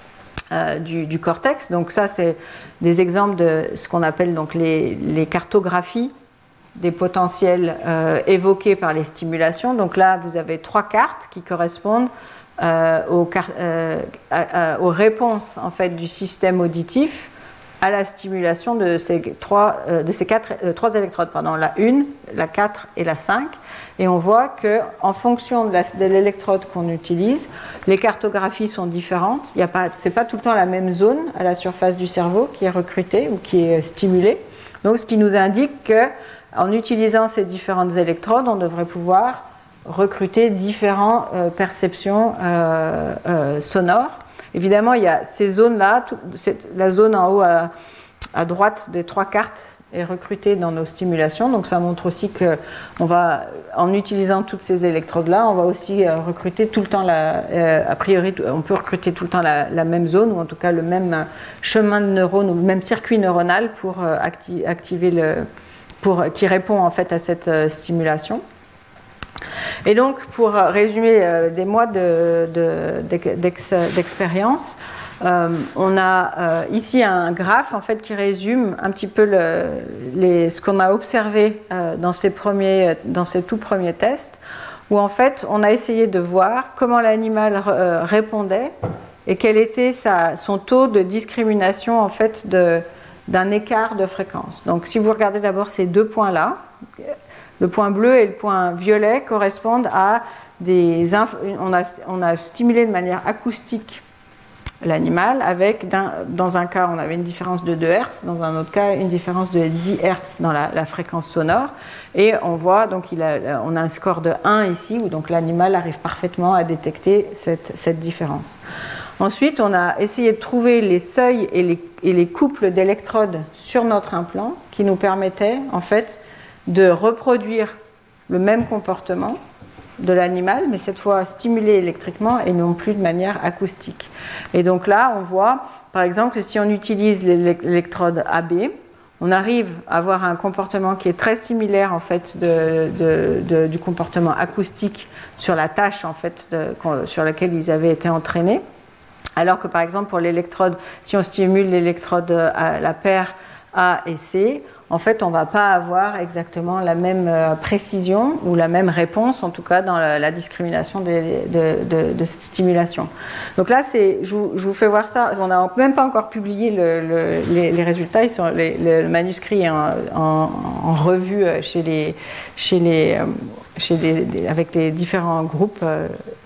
euh, du, du cortex. Donc ça, c'est des exemples de ce qu'on appelle donc, les, les cartographies des potentiels euh, évoqués par les stimulations. Donc là, vous avez trois cartes qui correspondent euh, aux, euh, à, à, aux réponses en fait, du système auditif à la stimulation de ces, trois, euh, de ces quatre, euh, trois électrodes, pardon, la un, la quatre et la cinq. Et on voit qu'en fonction de, la, de l'électrode qu'on utilise, les cartographies sont différentes. Ce n'est pas tout le temps la même zone à la surface du cerveau qui est recrutée ou qui est stimulée. Donc, ce qui nous indique qu'en utilisant ces différentes électrodes, on devrait pouvoir recruter différentes euh, perceptions euh, euh, sonores. Évidemment, il y a ces zones-là, tout, la zone en haut à, à droite des trois cartes est recrutée dans nos stimulations, donc ça montre aussi qu'on va, en utilisant toutes ces électrodes-là, on va aussi euh, recruter tout le temps, la, euh, a priori, on peut recruter tout le temps la, la même zone, ou en tout cas le même chemin de neurones, ou le même circuit neuronal pour euh, acti- activer le, pour, qui répond en fait à cette euh, stimulation. Et donc, pour résumer euh, des mois de, de, d'ex, d'expérience, euh, on a euh, ici un graphe en fait, qui résume un petit peu le, les, ce qu'on a observé euh, dans, ces premiers, dans ces tout premiers tests, où en fait, on a essayé de voir comment l'animal euh, répondait et quel était sa, son taux de discrimination en fait, de, d'un écart de fréquence. Donc, si vous regardez d'abord ces deux points-là, le point bleu et le point violet correspondent à des... Inf- on a, on a stimulé de manière acoustique l'animal avec, d'un, dans un cas, on avait une différence de deux hertz, dans un autre cas, une différence de dix hertz dans la, la fréquence sonore. Et on voit, donc, il a, on a un score de un ici, où donc l'animal arrive parfaitement à détecter cette, cette différence. Ensuite, on a essayé de trouver les seuils et les, et les couples d'électrodes sur notre implant qui nous permettaient, en fait, de reproduire le même comportement de l'animal, mais cette fois stimulé électriquement et non plus de manière acoustique. Et donc là, on voit, par exemple, que si on utilise l'électrode A B, on arrive à avoir un comportement qui est très similaire en fait de, de, de, du comportement acoustique sur la tâche en fait de, sur laquelle ils avaient été entraînés, alors que par exemple pour l'électrode, si on stimule l'électrode à la paire A et C, en fait, on ne va pas avoir exactement la même précision ou la même réponse, en tout cas dans la, la discrimination des, de, de, de cette stimulation. Donc là, c'est, je, vous, je vous fais voir ça. On n'a même pas encore publié le, le, les, les résultats. Ils sont, les, le manuscrit est en, en, en revue chez les, chez les, chez les, avec les différents groupes euh,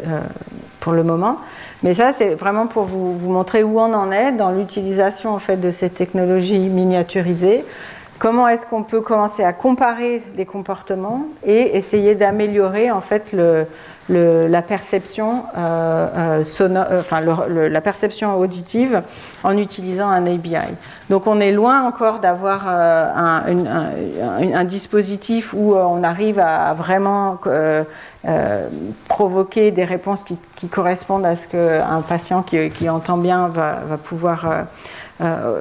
pour le moment. Mais ça, c'est vraiment pour vous, vous montrer où on en est dans l'utilisation en fait, de ces technologies miniaturisées. Comment est-ce qu'on peut commencer à comparer les comportements et essayer d'améliorer en fait le, le, la perception euh, euh, sonore, euh, enfin le, le, la perception auditive en utilisant un A B I. Donc on est loin encore d'avoir euh, un, une, un, un dispositif où on arrive à vraiment euh, euh, provoquer des réponses qui, qui correspondent à ce qu'un patient qui, qui entend bien va, va pouvoir euh, euh,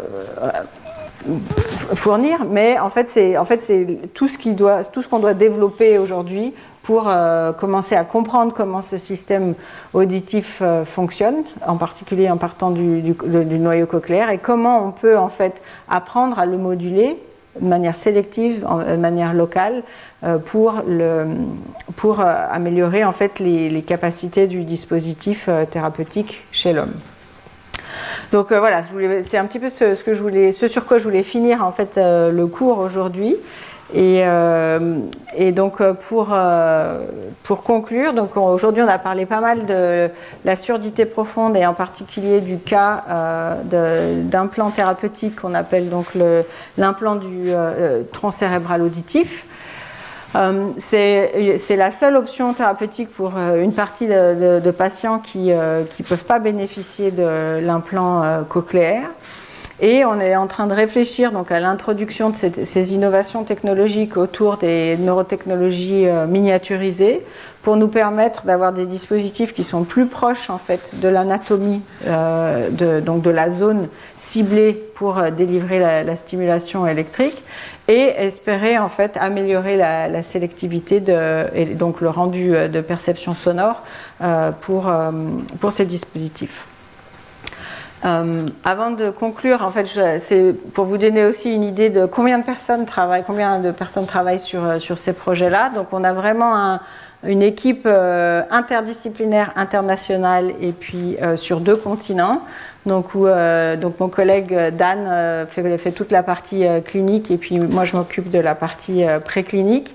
fournir, mais en fait c'est en fait c'est tout ce qui doit tout ce qu'on doit développer aujourd'hui pour euh, commencer à comprendre comment ce système auditif euh, fonctionne, en particulier en partant du, du, du noyau cochléaire, et comment on peut en fait apprendre à le moduler de manière sélective, de manière locale, euh, pour le pour euh, améliorer en fait les, les capacités du dispositif euh, thérapeutique chez l'homme. Donc euh, voilà, je voulais, c'est un petit peu ce, ce, que je voulais, ce sur quoi je voulais finir en fait euh, le cours aujourd'hui. Et, euh, et donc pour, euh, pour conclure, donc aujourd'hui on a parlé pas mal de la surdité profonde et en particulier du cas euh, de, d'implant thérapeutique qu'on appelle donc le, l'implant du euh, tronc cérébral auditif. Euh, c'est, c'est la seule option thérapeutique pour euh, une partie de, de, de patients qui ne euh, peuvent pas bénéficier de l'implant euh, cochléaire. Et on est en train de réfléchir donc, à l'introduction de ces, ces innovations technologiques autour des neurotechnologies euh, miniaturisées pour nous permettre d'avoir des dispositifs qui sont plus proches en fait, de l'anatomie, euh, de, donc de la zone ciblée pour euh, délivrer la, la stimulation électrique et espérer en fait, améliorer la, la sélectivité de, et donc le rendu de perception sonore euh, pour, euh, pour ces dispositifs. Euh, avant de conclure, en fait, je, c'est pour vous donner aussi une idée de combien de personnes travaillent, combien de personnes travaillent sur, sur ces projets-là. Donc, on a vraiment un, une équipe euh, interdisciplinaire, internationale, et puis euh, sur deux continents. Donc, où, euh, donc mon collègue Dan euh, fait, fait toute la partie euh, clinique, et puis moi, je m'occupe de la partie euh, préclinique.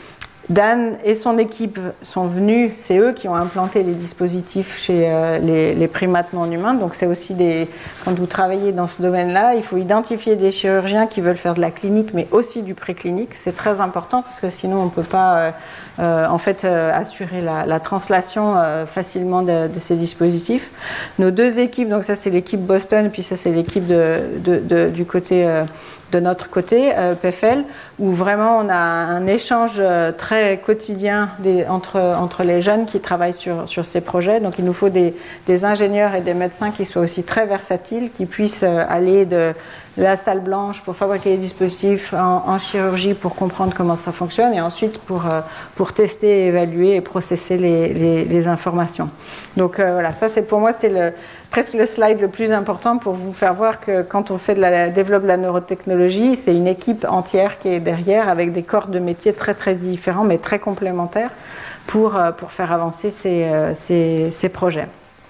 Dan et son équipe sont venus, c'est eux qui ont implanté les dispositifs chez euh, les, les primates non humains. Donc c'est aussi des, quand vous travaillez dans ce domaine-là, il faut identifier des chirurgiens qui veulent faire de la clinique, mais aussi du préclinique. C'est très important parce que sinon on ne peut pas euh, euh, en fait euh, assurer la, la translation euh, facilement de, de ces dispositifs. Nos deux équipes, donc ça c'est l'équipe Boston, puis ça c'est l'équipe de, de, de, du côté euh, de notre côté, euh, P F L, où vraiment on a un échange euh, très quotidien des, entre, entre les jeunes qui travaillent sur, sur ces projets. Donc il nous faut des, des ingénieurs et des médecins qui soient aussi très versatiles, qui puissent euh, aller de la salle blanche pour fabriquer les dispositifs en, en chirurgie pour comprendre comment ça fonctionne et ensuite pour, euh, pour tester, évaluer et processer les, les, les informations. Donc euh, voilà, ça c'est pour moi c'est le, presque le slide le plus important pour vous faire voir que quand on fait de la, développe de la neurotechnologie, c'est une équipe entière qui est derrière avec des corps de métiers très très différents mais très complémentaires pour, euh, pour faire avancer ces, euh, ces, ces projets.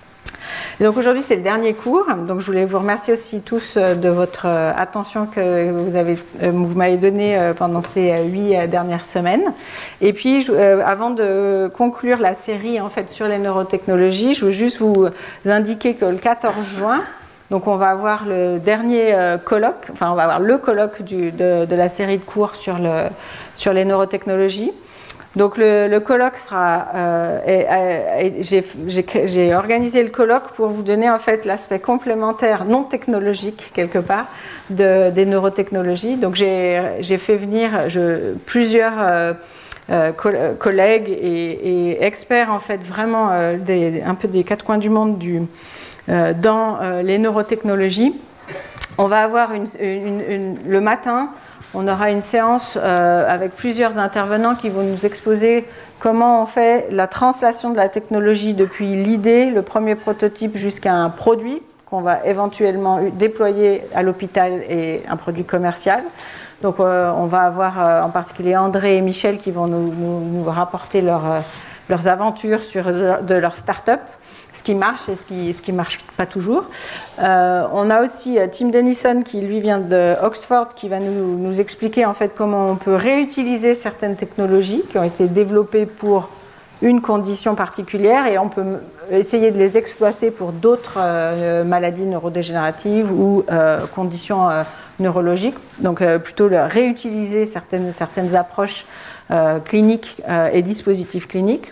Et donc aujourd'hui c'est le dernier cours, donc je voulais vous remercier aussi tous de votre attention que vous avez, vous m'avez donnée pendant ces huit dernières semaines. Et puis je, avant de conclure la série en fait sur les neurotechnologies, je veux juste vous indiquer que le quatorze juin, donc on va avoir le dernier colloque, enfin on va avoir le colloque du, de, de la série de cours sur, le, sur les neurotechnologies. Donc le, le colloque sera, euh, et, et, et j'ai, j'ai, j'ai organisé le colloque pour vous donner en fait l'aspect complémentaire non technologique quelque part de, des neurotechnologies. Donc j'ai, j'ai fait venir je, plusieurs euh, euh, collègues et, et experts en fait vraiment euh, des, un peu des quatre coins du monde du, euh, dans euh, les neurotechnologies. On va avoir une, une, une, le matin. On aura une séance euh, avec plusieurs intervenants qui vont nous exposer comment on fait la translation de la technologie depuis l'idée, le premier prototype, jusqu'à un produit qu'on va éventuellement déployer à l'hôpital et un produit commercial. Donc euh, on va avoir euh, en particulier André et Michel qui vont nous, nous, nous rapporter leur, euh, leurs aventures sur de leur start-up. Ce qui marche et ce qui ce qui marche pas toujours. Euh, on a aussi Tim Denison qui lui vient de Oxford qui va nous, nous expliquer en fait comment on peut réutiliser certaines technologies qui ont été développées pour une condition particulière et on peut essayer de les exploiter pour d'autres euh, maladies neurodégénératives ou euh, conditions euh, neurologiques. Donc euh, plutôt le, réutiliser certaines certaines approches euh, cliniques euh, et dispositifs cliniques.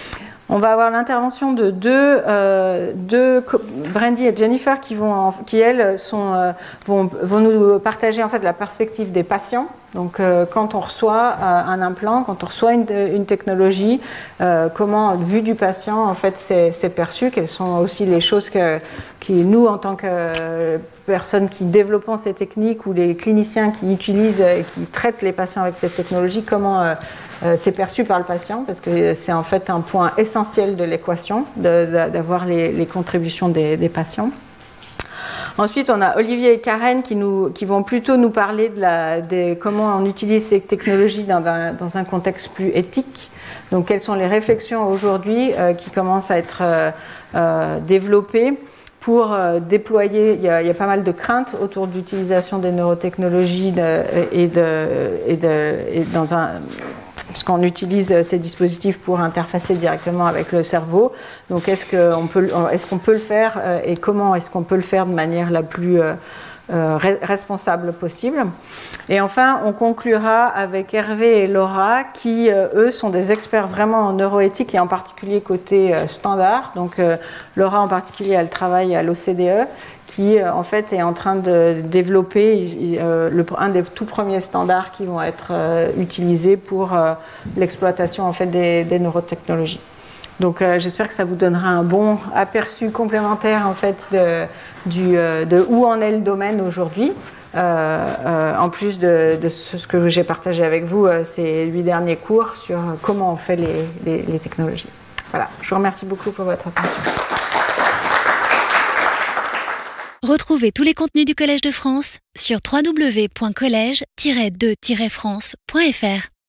On va avoir l'intervention de deux, euh, deux Brandy et Jennifer qui vont, qui elles sont, euh, vont, vont nous partager en fait la perspective des patients. Donc, euh, quand on reçoit euh, un implant, quand on reçoit une, une technologie, euh, comment, vu du patient, en fait, c'est, c'est perçu. Quelles sont aussi les choses que, qui, nous, en tant que euh, personnes qui développons ces techniques ou les cliniciens qui utilisent et qui traitent les patients avec cette technologie, comment euh, euh, c'est perçu par le patient, parce que c'est en fait un point essentiel de l'équation, de, de, d'avoir les, les contributions des, des patients. Ensuite, on a Olivier et Karen qui, nous, qui vont plutôt nous parler de, la, de comment on utilise ces technologies dans un, dans un contexte plus éthique. Donc, quelles sont les réflexions aujourd'hui euh, qui commencent à être euh, euh, développées pour euh, déployer. Il y, a, il y a pas mal de craintes autour de l'utilisation des neurotechnologies de, et, de, et, de, et dans un... parce qu'on utilise ces dispositifs pour interfacer directement avec le cerveau. Donc, est-ce qu'on peut, est-ce qu'on peut le faire et comment est-ce qu'on peut le faire de manière la plus euh, euh, responsable possible? Et enfin, on conclura avec Hervé et Laura qui, euh, eux, sont des experts vraiment en neuroéthique et en particulier côté euh, standard. Donc, euh, Laura en particulier, elle travaille à l'O C D E qui euh, en fait est en train de développer euh, le, un des tout premiers standards qui vont être euh, utilisés pour euh, l'exploitation en fait des, des neurotechnologies. Donc euh, j'espère que ça vous donnera un bon aperçu complémentaire en fait de, du, euh, de où en est le domaine aujourd'hui. Euh, euh, en plus de, de ce que j'ai partagé avec vous euh, ces huit derniers cours sur comment on fait les, les, les technologies. Voilà, je vous remercie beaucoup pour votre attention. Retrouvez tous les contenus du Collège de France sur w w w point collège tiret de tiret france point f r.